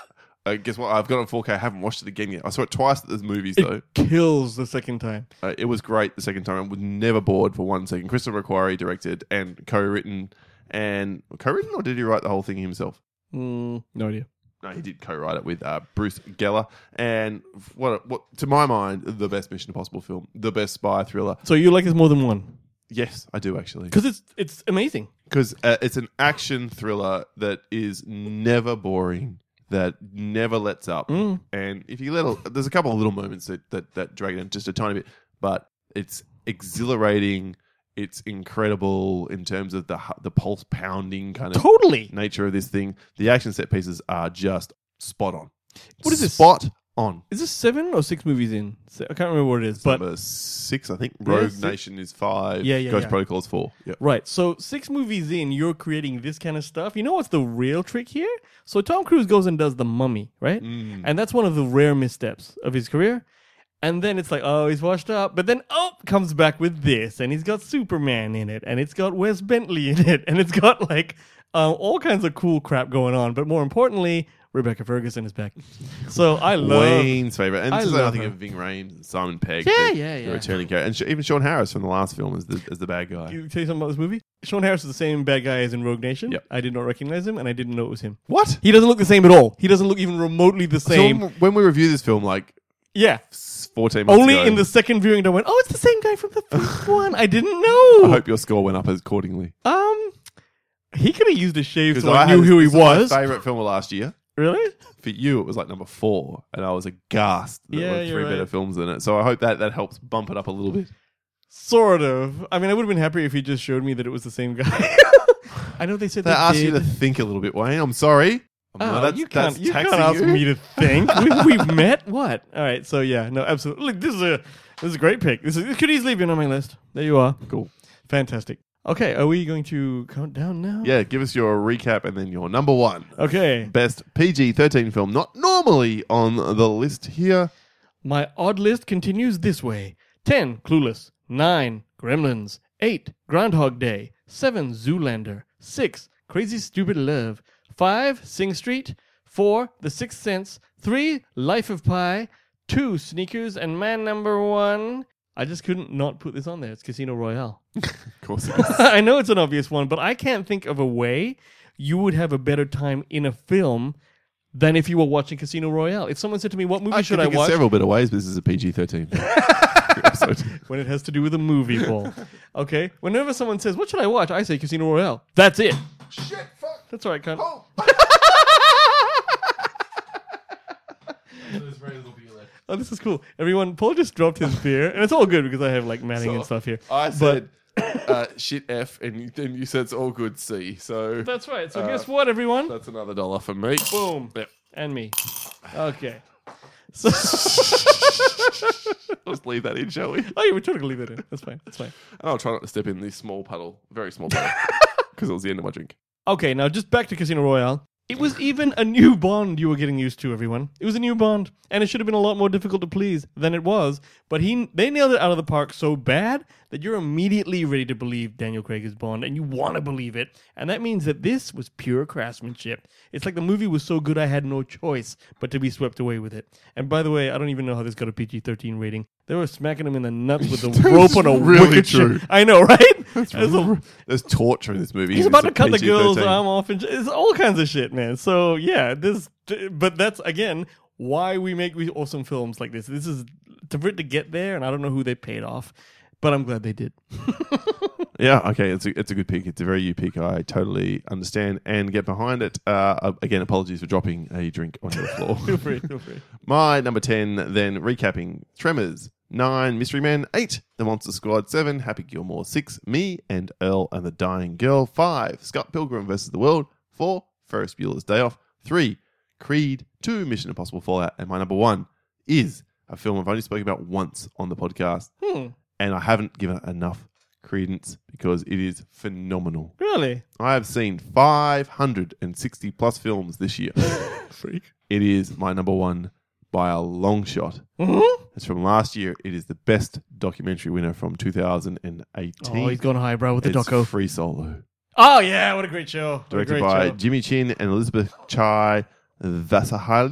[SPEAKER 3] Uh, guess what? I've got it on four K. I haven't watched it again yet. I saw it twice at the movies,
[SPEAKER 2] It
[SPEAKER 3] though.
[SPEAKER 2] kills the second time.
[SPEAKER 3] Uh, it was great the second time. I was never bored for one second. Christopher McQuarrie directed and co-written. And co-written, or did he write the whole thing himself?
[SPEAKER 2] Mm, no idea.
[SPEAKER 3] No, he did co-write it with uh, Bruce Geller. And what, what, to my mind, the best Mission Impossible film, the best spy thriller.
[SPEAKER 2] So you like this more than one?
[SPEAKER 3] Yes, I do actually.
[SPEAKER 2] Because it's it's amazing.
[SPEAKER 3] Because uh, it's an action thriller that is never boring, that never lets up.
[SPEAKER 2] Mm.
[SPEAKER 3] And if you let, a, there's a couple of little moments that, that, that drag it in just a tiny bit, but it's exhilarating. It's incredible in terms of the hu- the pulse pounding kind of
[SPEAKER 2] Totally.
[SPEAKER 3] nature of this thing. The action set pieces are just spot on.
[SPEAKER 2] What is this?
[SPEAKER 3] Spot on.
[SPEAKER 2] Is this seven or six movies in? Se- I can't remember what it is.
[SPEAKER 3] It's
[SPEAKER 2] But
[SPEAKER 3] number six, I think.
[SPEAKER 2] Yeah,
[SPEAKER 3] Rogue
[SPEAKER 2] six.
[SPEAKER 3] Nation is five.
[SPEAKER 2] Yeah, yeah,
[SPEAKER 3] Ghost
[SPEAKER 2] yeah.
[SPEAKER 3] Protocol is four. Yep.
[SPEAKER 2] right, so six movies in, you're creating this kind of stuff. You know what's the real trick here? So Tom Cruise goes and does The Mummy, right?
[SPEAKER 3] Mm.
[SPEAKER 2] And that's one of the rare missteps of his career. And then it's like, oh, he's washed up. But then, oh, comes back with this. And he's got Superman in it. And it's got Wes Bentley in it. And it's got, like, uh, all kinds of cool crap going on. But more importantly, Rebecca Ferguson is back. So I love...
[SPEAKER 3] Wayne's favorite. And
[SPEAKER 2] I
[SPEAKER 3] this is
[SPEAKER 2] love
[SPEAKER 3] I think
[SPEAKER 2] her.
[SPEAKER 3] of Ving Rhames and Simon Pegg.
[SPEAKER 2] Yeah,
[SPEAKER 3] the,
[SPEAKER 2] yeah,
[SPEAKER 3] the
[SPEAKER 2] yeah.
[SPEAKER 3] returning character. And sh- even Sean Harris from the last film as the, as the bad guy.
[SPEAKER 2] Can you tell you something about this movie? Sean Harris is the same bad guy as in Rogue Nation.
[SPEAKER 3] Yep.
[SPEAKER 2] I did not recognize him, and I didn't know it was him.
[SPEAKER 3] What?
[SPEAKER 2] He doesn't look the same at all. He doesn't look even remotely the
[SPEAKER 3] So
[SPEAKER 2] same.
[SPEAKER 3] when- when we review this film, like
[SPEAKER 2] Yeah.
[SPEAKER 3] fourteen months
[SPEAKER 2] Only
[SPEAKER 3] ago,
[SPEAKER 2] in the second viewing, I went, oh, it's the same guy from the first one. I didn't
[SPEAKER 3] I
[SPEAKER 2] know.
[SPEAKER 3] hope your score went up accordingly.
[SPEAKER 2] Um, he could have used a shave so
[SPEAKER 3] I
[SPEAKER 2] I knew
[SPEAKER 3] had-
[SPEAKER 2] who he
[SPEAKER 3] this was
[SPEAKER 2] was.
[SPEAKER 3] my favorite film of last year.
[SPEAKER 2] Really?
[SPEAKER 3] For you, it was like number four, and I was aghast that
[SPEAKER 2] Yeah,
[SPEAKER 3] there were
[SPEAKER 2] you're
[SPEAKER 3] three better
[SPEAKER 2] right.
[SPEAKER 3] films than it. So I hope that that helps bump it up a little bit.
[SPEAKER 2] Sort of. I mean, I would have been happier if he just showed me that it was the same guy. I know they said
[SPEAKER 3] They
[SPEAKER 2] they
[SPEAKER 3] asked
[SPEAKER 2] did.
[SPEAKER 3] you to think a little bit, Wayne. I'm sorry. I'm
[SPEAKER 2] Oh,
[SPEAKER 3] not- that's,
[SPEAKER 2] you can't,
[SPEAKER 3] that's
[SPEAKER 2] you can't
[SPEAKER 3] taxing
[SPEAKER 2] ask
[SPEAKER 3] you.
[SPEAKER 2] me to think. we, we've met. What? All right. So yeah, no, absolutely. Look, this is a this is a great pick. This, is, this could easily be on my list. There you are.
[SPEAKER 3] Cool.
[SPEAKER 2] Fantastic. Okay, are we going to count down now?
[SPEAKER 3] Yeah, give us your recap and then your number one.
[SPEAKER 2] Okay.
[SPEAKER 3] Best P G thirteen film, not normally on the list here.
[SPEAKER 2] My odd list continues this way: ten, Clueless; nine, Gremlins; eight, Groundhog Day; seven, Zoolander; six, Crazy Stupid Love; five, Sing Street; four, The Sixth Sense; three, Life of Pi; two, Sneakers; and my number one. I just couldn't not put this on there. It's Casino Royale.
[SPEAKER 3] Of course it is.
[SPEAKER 2] I know it's an obvious one, but I can't think of a way you would have a better time in a film than if you were watching Casino Royale. If someone said to me, "What movie
[SPEAKER 3] I
[SPEAKER 2] should
[SPEAKER 3] can
[SPEAKER 2] I
[SPEAKER 3] think of
[SPEAKER 2] watch?"
[SPEAKER 3] several better ways, but this is a P G thirteen episode.
[SPEAKER 2] when it has to do with a movie, Paul. Okay? Whenever someone says, "What should I watch?" I say Casino Royale. That's it.
[SPEAKER 3] Shit, fuck.
[SPEAKER 2] That's all right, cunt.
[SPEAKER 3] Oh. There's very little beer left.
[SPEAKER 2] Oh, this is cool. Everyone, Paul just dropped his beer, and it's all good because I have like matting
[SPEAKER 3] So,
[SPEAKER 2] and stuff here.
[SPEAKER 3] I
[SPEAKER 2] But-
[SPEAKER 3] said uh, shit F, and then you said it's all good C. So
[SPEAKER 2] That's right. So
[SPEAKER 3] Uh,
[SPEAKER 2] guess what, everyone?
[SPEAKER 3] that's another dollar for me.
[SPEAKER 2] Boom.
[SPEAKER 3] Yep.
[SPEAKER 2] And me. Okay. So,
[SPEAKER 3] Let's leave that in, shall we? And
[SPEAKER 2] oh, yeah, we're trying to leave it in. That's fine. That's fine.
[SPEAKER 3] I'll try not to step in this small puddle, very small puddle, because it was the end of my drink.
[SPEAKER 2] Okay, now just back to Casino Royale. It was even a new Bond you were getting used to, everyone. It was a new Bond, and it should have been a lot more difficult to please than it was. But he, they nailed it out of the park so bad that you're immediately ready to believe Daniel Craig is Bond, and you want to believe it. And that means that this was pure craftsmanship. It's like the movie was so good I had no choice but to be swept away with it. And by the way, I don't even know how this got a P G thirteen rating. They were smacking him in the nuts with a rope on a
[SPEAKER 3] really
[SPEAKER 2] wicked
[SPEAKER 3] true.
[SPEAKER 2] shit. I know, right?
[SPEAKER 3] That's
[SPEAKER 2] There's a-
[SPEAKER 3] There's torture in this movie.
[SPEAKER 2] He's
[SPEAKER 3] It's
[SPEAKER 2] about
[SPEAKER 3] a
[SPEAKER 2] to cut the
[SPEAKER 3] P G thirteen.
[SPEAKER 2] girl's arm off, and it's all kinds of shit, man. So yeah, this. But that's again why we make these awesome films like this. This is to for it to get there, and I don't know who they paid off, but I'm glad they did.
[SPEAKER 3] Yeah, okay, it's a, it's a good pick. It's a very you pick. I totally understand and get behind it. Uh, again, apologies for dropping a drink on your floor.
[SPEAKER 2] Feel free, feel free.
[SPEAKER 3] My number ten, then recapping: Tremors, nine, Mystery Men, eight, The Monster Squad, seven, Happy Gilmore, six, Me and Earl and the Dying Girl, five, Scott Pilgrim versus the World, four, Ferris Bueller's Day Off, three, Creed, two, Mission Impossible Fallout, and my number one is a film I've only spoken about once on the podcast,
[SPEAKER 2] Hmm.
[SPEAKER 3] and I haven't given it enough credence because it is phenomenal.
[SPEAKER 2] Really?
[SPEAKER 3] I have seen five hundred sixty plus films this year.
[SPEAKER 2] Freak.
[SPEAKER 3] It is my number one by a long shot.
[SPEAKER 2] Mm-hmm.
[SPEAKER 3] It's from last year. It is the best documentary winner from two thousand eighteen.
[SPEAKER 2] Oh, he's gone highbrow with the
[SPEAKER 3] it's
[SPEAKER 2] doco.
[SPEAKER 3] Free Solo.
[SPEAKER 2] Oh yeah, what a great show! What a
[SPEAKER 3] Directed
[SPEAKER 2] great
[SPEAKER 3] by
[SPEAKER 2] show.
[SPEAKER 3] Jimmy Chin and Elizabeth Chai Vasahali.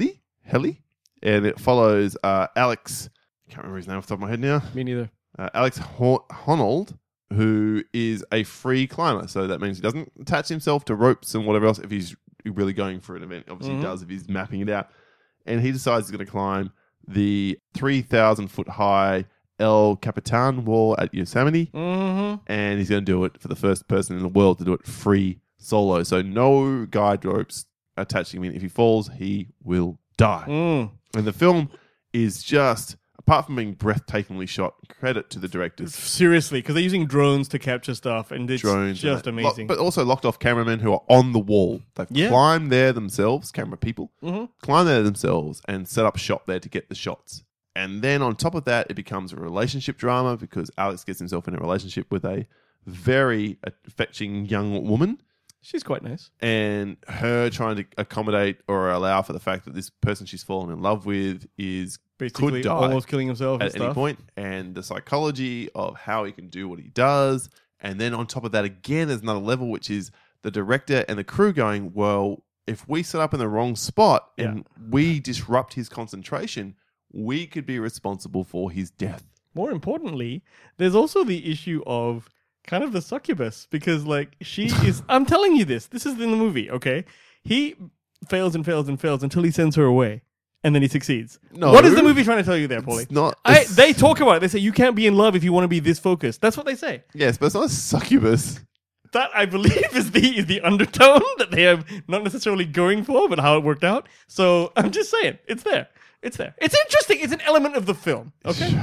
[SPEAKER 3] Heli, and it follows uh, Alex. I can't remember his name off the top of my head now.
[SPEAKER 2] Me neither.
[SPEAKER 3] Uh, Alex Ho- Honnold, who is a free climber. So that means he doesn't attach himself to ropes and whatever else if he's really going for an event. Obviously,
[SPEAKER 2] Mm-hmm.
[SPEAKER 3] he does if he's mapping it out. And he decides he's going to climb the three thousand foot high El Capitan wall at Yosemite.
[SPEAKER 2] Mm-hmm.
[SPEAKER 3] And he's going to do it for the first person in the world to do it free solo. So no guide ropes attaching him in. If he falls, he will die.
[SPEAKER 2] Mm.
[SPEAKER 3] And the film is just, apart from being breathtakingly shot, credit to the directors.
[SPEAKER 2] Seriously, because they're using drones to capture stuff, and it's
[SPEAKER 3] Drones
[SPEAKER 2] just
[SPEAKER 3] and that.
[SPEAKER 2] amazing.
[SPEAKER 3] Lo- but also locked off cameramen who are on the wall. They've
[SPEAKER 2] Yeah.
[SPEAKER 3] climbed there themselves, camera people,
[SPEAKER 2] mm-hmm.
[SPEAKER 3] climb there themselves and set up shop there to get the shots. And then on top of that, it becomes a relationship drama because Alex gets himself in a relationship with a very affecting young woman.
[SPEAKER 2] She's quite nice.
[SPEAKER 3] And her trying to accommodate or allow for the fact that this person she's fallen in love with is
[SPEAKER 2] Basically,
[SPEAKER 3] could die
[SPEAKER 2] almost killing himself and
[SPEAKER 3] at any
[SPEAKER 2] stuff.
[SPEAKER 3] point, and the psychology of how he can do what he does. And then on top of that, again, there's another level, which is the director and the crew going, well, if we set up in the wrong spot and we disrupt his concentration, we could be responsible for his death.
[SPEAKER 2] More importantly, there's also the issue of kind of the succubus, because like she is, I'm telling you this, this is in the movie, okay? He fails and fails and fails until he sends her away, and then he succeeds.
[SPEAKER 3] No.
[SPEAKER 2] What is the movie trying to tell you there, Paulie?
[SPEAKER 3] It's not.
[SPEAKER 2] I, they talk about it. They say you can't be in love if you want to be this focused. That's what they say.
[SPEAKER 3] Yes, but it's not a succubus.
[SPEAKER 2] That, I believe, is the is the undertone that they are not necessarily going for, but how it worked out. So I'm just saying, it's there. It's there. It's interesting. It's an element of the film. Okay.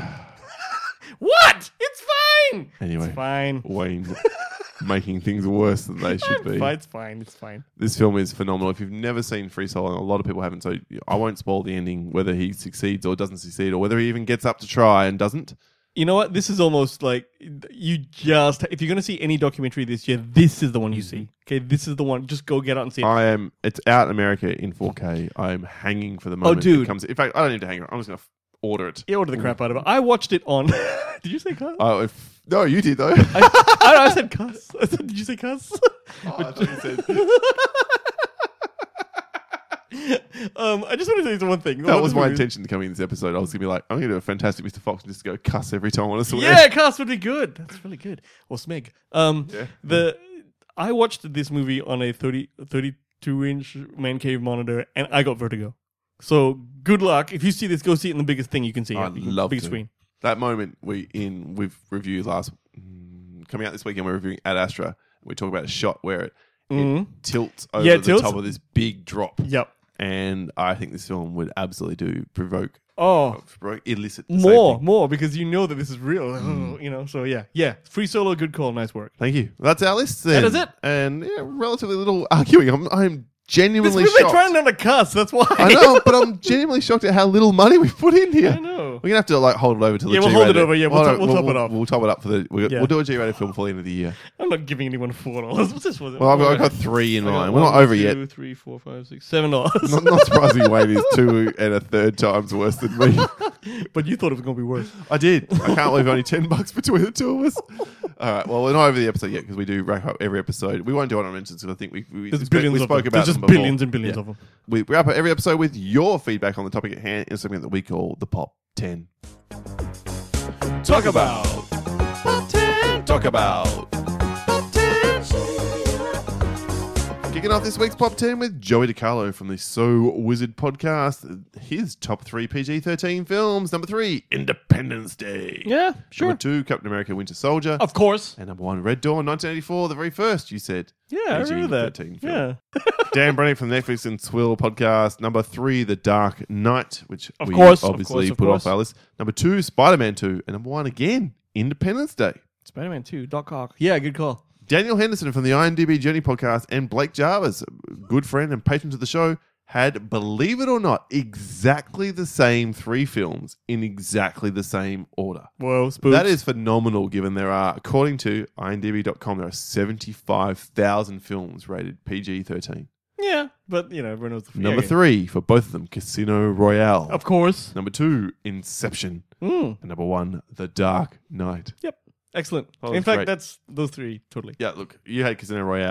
[SPEAKER 2] What? It's fine.
[SPEAKER 3] Anyway.
[SPEAKER 2] It's fine.
[SPEAKER 3] Wayne making things worse than they should be.
[SPEAKER 2] Fine, It's fine. It's fine.
[SPEAKER 3] This film is phenomenal. If you've never seen Free Solo, and a lot of people haven't, so I won't spoil the ending, whether he succeeds or doesn't succeed, or whether he even gets up to try and doesn't.
[SPEAKER 2] You know what? This is almost like you just, if you're going to see any documentary this year, this is the one you see. Okay, this is the one. Just go get out and see it.
[SPEAKER 3] I am. It's out in America in four K. I am hanging for the moment.
[SPEAKER 2] dude.
[SPEAKER 3] It comes. In fact, I don't need to hang around. I'm just going to order it.
[SPEAKER 2] You order the crap out of it. I watched it on. Did you say cuss?
[SPEAKER 3] Oh, if, no, you did though.
[SPEAKER 2] I, I, I said cuss. I said, did you say cuss?
[SPEAKER 3] Oh, I thought you said.
[SPEAKER 2] um, I just want to say one thing.
[SPEAKER 3] That
[SPEAKER 2] One
[SPEAKER 3] was
[SPEAKER 2] of the
[SPEAKER 3] my
[SPEAKER 2] movies-
[SPEAKER 3] intention to come in this episode. I was going to be like, I'm going to do a fantastic Mister Fox and just go cuss every time I want to swear.
[SPEAKER 2] Yeah, cuss would be good. That's really good. Or Smeg. Um,
[SPEAKER 3] Yeah.
[SPEAKER 2] the I watched this movie on a thirty, thirty-two inch man cave monitor, and I got vertigo. So good luck. If you see this, go see it in the biggest thing you can see.
[SPEAKER 3] I'd
[SPEAKER 2] it.
[SPEAKER 3] love
[SPEAKER 2] biggest
[SPEAKER 3] to.
[SPEAKER 2] screen.
[SPEAKER 3] That moment we in we've reviewed last mm, coming out this weekend. We're reviewing Ad Astra. We talk about a shot where it,
[SPEAKER 2] Mhm.
[SPEAKER 3] it tilts over
[SPEAKER 2] Yeah, it
[SPEAKER 3] the
[SPEAKER 2] tilts.
[SPEAKER 3] top of this big drop,
[SPEAKER 2] Yep.
[SPEAKER 3] and I think this film would absolutely do provoke,
[SPEAKER 2] Oh,
[SPEAKER 3] provoke elicit the same
[SPEAKER 2] more,
[SPEAKER 3] thing.
[SPEAKER 2] more, because you know that this is real.
[SPEAKER 3] Mm.
[SPEAKER 2] You know, so yeah, yeah. Free Solo, good call, nice work.
[SPEAKER 3] Thank you. That's our list. Then.
[SPEAKER 2] That is it.
[SPEAKER 3] And yeah, relatively little arguing. I'm, I'm
[SPEAKER 2] This
[SPEAKER 3] genuinely
[SPEAKER 2] movie
[SPEAKER 3] shocked.
[SPEAKER 2] trying not to cuss. That's why.
[SPEAKER 3] I know, but I'm genuinely shocked at how little money we've put in here.
[SPEAKER 2] I know.
[SPEAKER 3] We're gonna have to like hold it over to the
[SPEAKER 2] Yeah, we'll
[SPEAKER 3] G-rated.
[SPEAKER 2] hold it over, yeah, we'll
[SPEAKER 3] Oh,
[SPEAKER 2] top- we'll top it up.
[SPEAKER 3] We'll top it up for the. We'll,
[SPEAKER 2] Yeah.
[SPEAKER 3] we'll do a G-rated film for the end of the year.
[SPEAKER 2] I'm not giving anyone four dollars. What's this? Was it?
[SPEAKER 3] Well, I've, I've got three in
[SPEAKER 2] I got
[SPEAKER 3] mind. We're not
[SPEAKER 2] one,
[SPEAKER 3] over yet.
[SPEAKER 2] Two, three, four, five, six, seven dollars.
[SPEAKER 3] Not, not surprising, Wayne is two and a third times worse than me.
[SPEAKER 2] But you thought it was going to be worse.
[SPEAKER 3] I did. I can't believe only ten bucks between the two of us. All right. Well, we're not over the episode yet because we do wrap up every episode. We won't do honorable mentions because I think we we,
[SPEAKER 2] There's
[SPEAKER 3] we,
[SPEAKER 2] billions
[SPEAKER 3] we
[SPEAKER 2] of
[SPEAKER 3] spoke
[SPEAKER 2] them.
[SPEAKER 3] about
[SPEAKER 2] There's just
[SPEAKER 3] them before.
[SPEAKER 2] billions and billions
[SPEAKER 3] Yeah.
[SPEAKER 2] of them.
[SPEAKER 3] We wrap up every episode with your feedback on the topic at hand in a segment that we call the Pop ten. Talk about Pop ten. Talk about Pop ten. Kicking off this week's Pop ten with Joey DiCarlo from the So Wizard podcast. His top three P G thirteen films. Number three, Independence Day.
[SPEAKER 2] Yeah, sure.
[SPEAKER 3] Number two, Captain America Winter Soldier.
[SPEAKER 2] Of course.
[SPEAKER 3] And number one, Red Dawn, nineteen eighty-four, the very first, you said.
[SPEAKER 2] Yeah, I
[SPEAKER 3] P G
[SPEAKER 2] remember that.
[SPEAKER 3] thirteen film.
[SPEAKER 2] Yeah.
[SPEAKER 3] Dan Brennan from the Netflix and Swill podcast. Number three, The Dark Knight, which
[SPEAKER 2] Of
[SPEAKER 3] we
[SPEAKER 2] course, of
[SPEAKER 3] obviously
[SPEAKER 2] course, of
[SPEAKER 3] put
[SPEAKER 2] course.
[SPEAKER 3] off our list. Number two, Spider-Man two. And number one again, Independence Day.
[SPEAKER 2] Spider-Man two, Doc Ock. Yeah, good call.
[SPEAKER 3] Daniel Henderson from the IMDb Journey podcast and Blake Jarvis, good friend and patron to the show, had, believe it or not, exactly the same three films in exactly the same order.
[SPEAKER 2] Whoa, spooks.
[SPEAKER 3] That is phenomenal given there are, according to I M D B dot com, there are seventy-five thousand films rated P G thirteen.
[SPEAKER 2] Yeah, but, you know, everyone knows the
[SPEAKER 3] Number
[SPEAKER 2] yeah,
[SPEAKER 3] three, for both of them, Casino Royale.
[SPEAKER 2] Of course.
[SPEAKER 3] Number two, Inception.
[SPEAKER 2] Mm.
[SPEAKER 3] And number one, The Dark Knight.
[SPEAKER 2] Yep. Excellent.
[SPEAKER 3] Oh,
[SPEAKER 2] In
[SPEAKER 3] that's
[SPEAKER 2] fact,
[SPEAKER 3] great.
[SPEAKER 2] that's those three, totally.
[SPEAKER 3] Yeah, look, you had Casino Royale.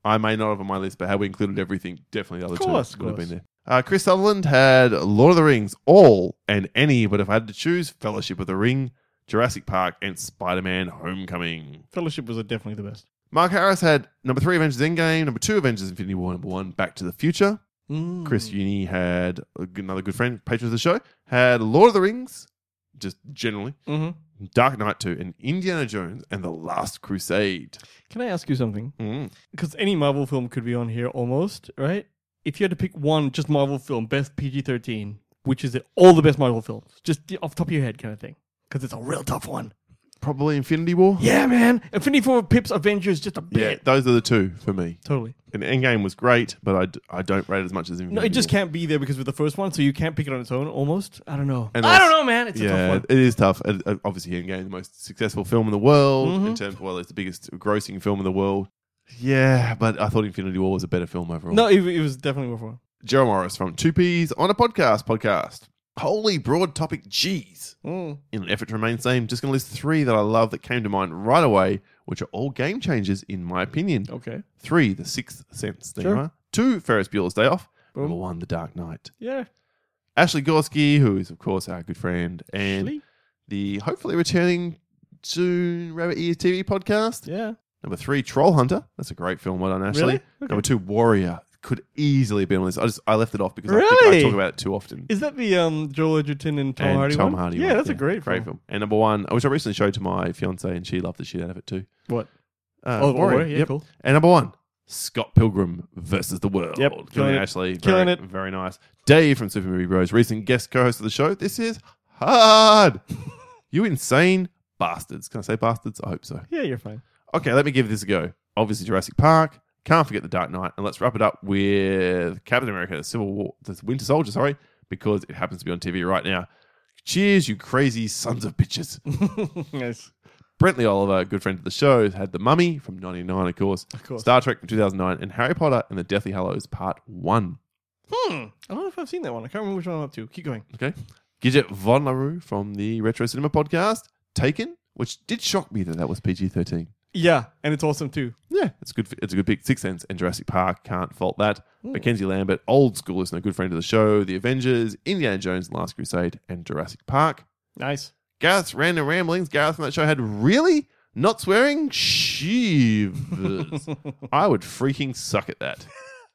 [SPEAKER 3] I may not have on my list, but had we included everything, definitely the other
[SPEAKER 2] Of course,
[SPEAKER 3] two
[SPEAKER 2] of
[SPEAKER 3] would have
[SPEAKER 2] course.
[SPEAKER 3] been there. Uh, Chris Sutherland had Lord of the Rings, all and any, but if I had to choose, Fellowship of the Ring, Jurassic Park, and Spider-Man Homecoming.
[SPEAKER 2] Fellowship was definitely the best.
[SPEAKER 3] Mark Harris had number three, Avengers Endgame, number two, Avengers Infinity War, number one, Back to the Future.
[SPEAKER 2] Mm.
[SPEAKER 3] Chris Uni had a good- another good friend, patron of the show, had Lord of the Rings, just generally,
[SPEAKER 2] Mm-hmm.
[SPEAKER 3] Dark Knight two, and Indiana Jones and the Last Crusade.
[SPEAKER 2] Can I ask you something?
[SPEAKER 3] Mm.
[SPEAKER 2] Because any Marvel film could be on here almost, right? If you had to pick one, just Marvel film, best P G thirteen, which is it? All the best Marvel films, just off the top of your head kind of thing. Because it's a real tough one.
[SPEAKER 3] Probably Infinity War.
[SPEAKER 2] Yeah, man. Infinity War pips Avengers just a
[SPEAKER 3] Yeah,
[SPEAKER 2] bit.
[SPEAKER 3] those are the two for me.
[SPEAKER 2] Totally.
[SPEAKER 3] And Endgame was great, but I, d- I don't rate it as much as Infinity
[SPEAKER 2] No, it just
[SPEAKER 3] War.
[SPEAKER 2] can't be there because with the first one, so you can't pick it on its own almost. I don't know.
[SPEAKER 3] And
[SPEAKER 2] I
[SPEAKER 3] also-
[SPEAKER 2] don't know, man. It's a tough
[SPEAKER 3] Yeah,
[SPEAKER 2] one.
[SPEAKER 3] it is tough. Uh, uh, obviously, Endgame, the most successful film in the world
[SPEAKER 2] Mm-hmm.
[SPEAKER 3] in terms of, well, it's the biggest grossing film in the world. Yeah, but I thought Infinity War was a better film overall.
[SPEAKER 2] No, it, it was definitely more fun.
[SPEAKER 3] Gerald Morris from Two Peas on a Podcast podcast. Holy broad topic, geez.
[SPEAKER 2] Mm.
[SPEAKER 3] In an effort to remain same, just going to list three that I love that came to mind right away, which are all game changers in my opinion.
[SPEAKER 2] Okay.
[SPEAKER 3] Three, The Sixth Sense. There
[SPEAKER 2] Sure.
[SPEAKER 3] you are. Two, Ferris Bueller's Day Off.
[SPEAKER 2] Boom.
[SPEAKER 3] Number one, The Dark Knight.
[SPEAKER 2] Yeah.
[SPEAKER 3] Ashley Gorski, who is, of course, our good friend, and
[SPEAKER 2] Actually,
[SPEAKER 3] the hopefully returning soon Rabbit Ears T V podcast.
[SPEAKER 2] yeah.
[SPEAKER 3] Number three, Troll Hunter. That's a great film. Well done, Ashley.
[SPEAKER 2] Really? Okay.
[SPEAKER 3] Number two, Warrior. Could easily have been on this. I just I left it off because I, think I
[SPEAKER 2] Really?
[SPEAKER 3] talk about it too often.
[SPEAKER 2] Is that the um, Joel Edgerton and Tom
[SPEAKER 3] and
[SPEAKER 2] Hardy
[SPEAKER 3] Tom
[SPEAKER 2] one?
[SPEAKER 3] Hardy.
[SPEAKER 2] Yeah,
[SPEAKER 3] one.
[SPEAKER 2] that's a great,
[SPEAKER 3] great
[SPEAKER 2] film.
[SPEAKER 3] film. And number one, which I recently showed to my fiance, and she loved the shit out of it too.
[SPEAKER 2] What?
[SPEAKER 3] Uh,
[SPEAKER 2] Oh,
[SPEAKER 3] Warrior.
[SPEAKER 2] Warrior, yeah,
[SPEAKER 3] Yep.
[SPEAKER 2] cool.
[SPEAKER 3] And number one, Scott Pilgrim versus the World.
[SPEAKER 2] Yep,
[SPEAKER 3] Killing
[SPEAKER 2] killing it.
[SPEAKER 3] Ashley.
[SPEAKER 2] Killing
[SPEAKER 3] very,
[SPEAKER 2] it.
[SPEAKER 3] Very nice. Dave from Super Movie Bros, recent guest co-host of the show. This is hard. You insane bastards. Can I say bastards? I hope so.
[SPEAKER 2] Yeah, you're fine.
[SPEAKER 3] Okay, let me give this a go. Obviously, Jurassic Park. Can't forget The Dark Knight. And let's wrap it up with Captain America, the Civil War, the Winter Soldier, sorry, because it happens to be on T V right now. Cheers, you crazy sons of bitches.
[SPEAKER 2] Nice.
[SPEAKER 3] Brentley Oliver, good friend of the show, had The Mummy from ninety-nine, of course.
[SPEAKER 2] Of course.
[SPEAKER 3] Star Trek from two thousand nine, and Harry Potter and the Deathly Hallows Part one.
[SPEAKER 2] Hmm. I don't know if I've seen that one. I can't remember which one I'm up to. Keep going.
[SPEAKER 3] Okay. Gidget Von LaRue from the Retro Cinema podcast. Taken, which did shock me that that was P G thirteen.
[SPEAKER 2] Yeah, and it's awesome too.
[SPEAKER 3] Yeah, it's good. It's a good pick. Sixth Sense and Jurassic Park. Can't fault that.
[SPEAKER 2] Hmm.
[SPEAKER 3] Mackenzie Lambert, old school listener, good friend of the show. The Avengers, Indiana Jones, Last Crusade, and Jurassic Park.
[SPEAKER 2] Nice.
[SPEAKER 3] Gareth's random ramblings. Gareth from that show had really not swearing. Shivers. I would freaking suck at that.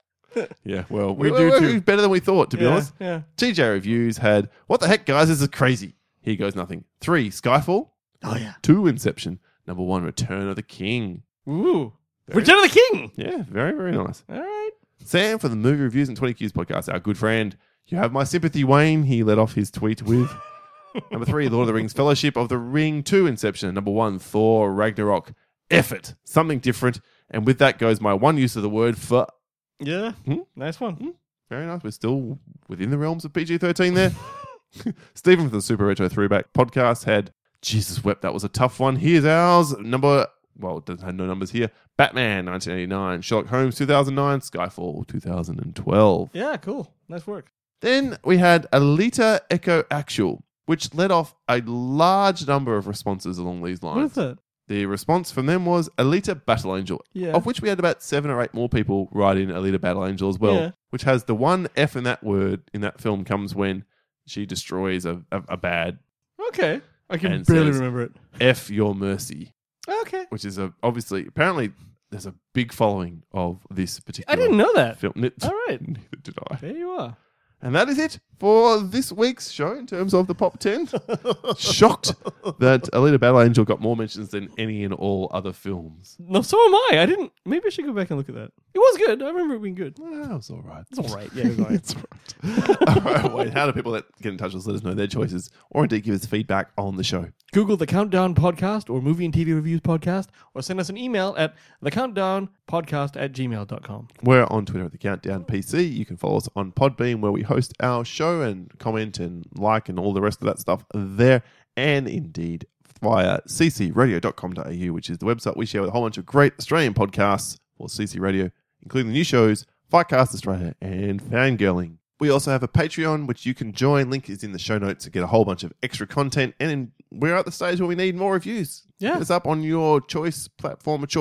[SPEAKER 3] Yeah, well,
[SPEAKER 2] We
[SPEAKER 3] we,
[SPEAKER 2] do
[SPEAKER 3] we're
[SPEAKER 2] too.
[SPEAKER 3] better than we thought, to be
[SPEAKER 2] yeah,
[SPEAKER 3] honest.
[SPEAKER 2] Yeah.
[SPEAKER 3] T J Reviews had, what the heck, guys? This is crazy. Here goes nothing. Three, Skyfall.
[SPEAKER 2] Oh yeah.
[SPEAKER 3] Two, Inception. Number one, Return of the King.
[SPEAKER 2] Ooh.
[SPEAKER 3] Very-
[SPEAKER 2] Return of the King.
[SPEAKER 3] Yeah, very, very nice.
[SPEAKER 2] All right.
[SPEAKER 3] Sam from the Movie Reviews and twenty Qs podcast, our good friend. You have my sympathy, Wayne. He led off his tweet with. Number three, Lord of the Rings, Fellowship of the Ring. Two, Inception. Number one, Thor, Ragnarok. Effort. Something different. And with that goes my one use of the word for.
[SPEAKER 2] Yeah.
[SPEAKER 3] Hmm?
[SPEAKER 2] Nice one.
[SPEAKER 3] Very nice. We're still within the realms of P G thirteen there. Stephen from the Super Retro Throwback podcast had Jesus Wept. That was a tough one. Here's ours. Number, well, it doesn't have no numbers here. Batman, nineteen eighty-nine. Sherlock Holmes, two thousand nine. Skyfall, two thousand twelve.
[SPEAKER 2] Yeah. Cool. Nice work.
[SPEAKER 3] Then we had Alita Echo Actual, which led off a large number of responses along these
[SPEAKER 2] What is
[SPEAKER 3] lines.
[SPEAKER 2] that?
[SPEAKER 3] The response from them was Alita Battle Angel,
[SPEAKER 2] Yeah.
[SPEAKER 3] of which we had about seven or eight more people write in Alita Battle Angel as well,
[SPEAKER 2] Yeah.
[SPEAKER 3] which has the one F in that word in that film comes when she destroys a, a, a bad
[SPEAKER 2] Okay. I can
[SPEAKER 3] And
[SPEAKER 2] barely
[SPEAKER 3] says-
[SPEAKER 2] remember it.
[SPEAKER 3] F Your Mercy,
[SPEAKER 2] Okay.
[SPEAKER 3] which is a obviously apparently there's a big following of this particular
[SPEAKER 2] I didn't know that.
[SPEAKER 3] film. N-
[SPEAKER 2] All right.
[SPEAKER 3] Neither did I.
[SPEAKER 2] There you are.
[SPEAKER 3] And that is it for this week's show in terms of the Pop ten. Shocked that Alita Battle Angel got more mentions than any and all other films.
[SPEAKER 2] No, so am I. I didn't. Maybe I should go back and look at that. It was good. I remember it being good.
[SPEAKER 3] Well, that was all right.
[SPEAKER 2] It's all right. Yeah, it was all right.
[SPEAKER 3] It's all right. All right, Wayne, how do people that get in touch with us let us know their choices or indeed give us feedback on the show?
[SPEAKER 2] Google the Countdown Podcast or Movie and T V Reviews Podcast, or send us an email at the countdown podcast at gmail dot com.
[SPEAKER 3] We're on Twitter at the Countdown P C. You can follow us on Podbean where we host our show and comment and like and all the rest of that stuff there. And indeed via c c radio dot com dot a u, which is the website we share with a whole bunch of great Australian podcasts for C C Radio, including the new shows Fightcast Australia and Fangirling. We also have a Patreon, which you can join. Link is in the show notes to get a whole bunch of extra content. And we're at the stage where we need more reviews.
[SPEAKER 2] Yeah.
[SPEAKER 3] Hit us up on your choice, platform of choice.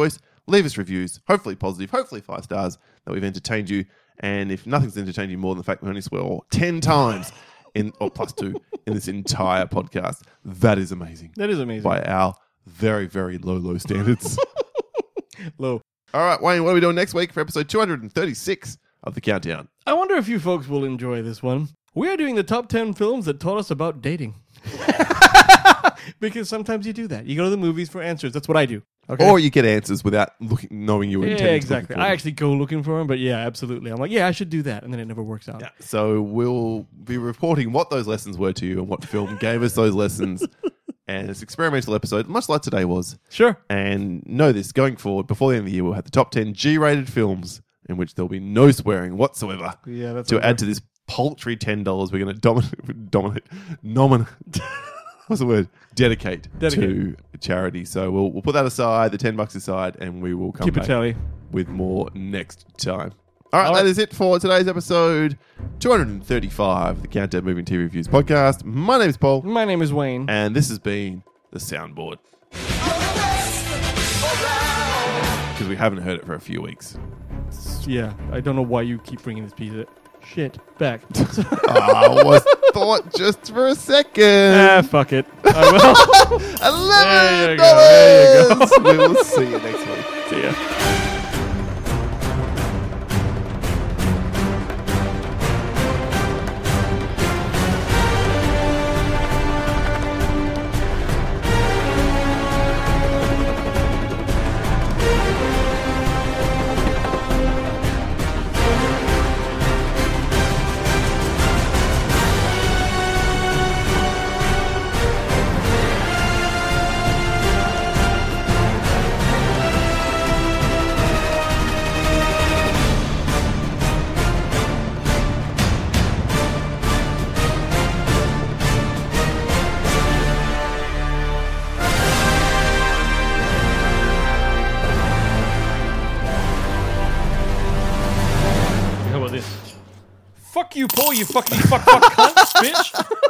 [SPEAKER 3] leave us reviews, hopefully positive, hopefully five stars, that we've entertained you. And if nothing's entertained you more than the fact we only swear ten times, in or plus two, in this entire podcast, that is amazing.
[SPEAKER 2] That is amazing.
[SPEAKER 3] By our very, very low, low standards.
[SPEAKER 2] Low.
[SPEAKER 3] All right, Wayne, what are we doing next week for episode two hundred thirty-six of The Countdown?
[SPEAKER 2] I wonder if you folks will enjoy this one. We are doing the top ten films that taught us about dating. Because sometimes you do that. You go to the movies for answers. That's what I do. Okay?
[SPEAKER 3] Or you get answers without looking, knowing you were
[SPEAKER 2] yeah,
[SPEAKER 3] intending
[SPEAKER 2] exactly.
[SPEAKER 3] to look for
[SPEAKER 2] I
[SPEAKER 3] them.
[SPEAKER 2] actually go looking for them, but yeah, absolutely. I'm like, yeah, I should do that, and then it never works out.
[SPEAKER 3] Yeah. So we'll be reporting what those lessons were to you and what film gave us those lessons. And it's an experimental episode, much like today was.
[SPEAKER 2] Sure.
[SPEAKER 3] And know this, going forward, before the end of the year, we'll have the top ten G-rated films in which there'll be no swearing whatsoever.
[SPEAKER 2] Yeah, that's
[SPEAKER 3] to
[SPEAKER 2] what
[SPEAKER 3] add to this paltry ten dollars we're going to dominate, dominate, nominate, what's the word? Dedicate,
[SPEAKER 2] Dedicate
[SPEAKER 3] to charity. So we'll we'll put that aside, the ten bucks aside, and we will come
[SPEAKER 2] Keep a
[SPEAKER 3] back
[SPEAKER 2] tally.
[SPEAKER 3] with more next time. All right,
[SPEAKER 2] All
[SPEAKER 3] that
[SPEAKER 2] right.
[SPEAKER 3] is it for today's episode two hundred thirty-five, the Countdown Movie and T V Reviews podcast. My name is Paul,
[SPEAKER 2] My name is Wayne.
[SPEAKER 3] and this has been the soundboard. Because we haven't heard it for a few weeks.
[SPEAKER 2] Yeah, I don't know why you keep bringing this piece of shit back.
[SPEAKER 3] I was thought just for a second.
[SPEAKER 2] ah, fuck it. I will. There
[SPEAKER 3] Eleven
[SPEAKER 2] you go, there you
[SPEAKER 3] dollars. We will see you next week.
[SPEAKER 2] See ya. How about this? Fuck you, Paul, you fucking fuck fuck cunt, bitch.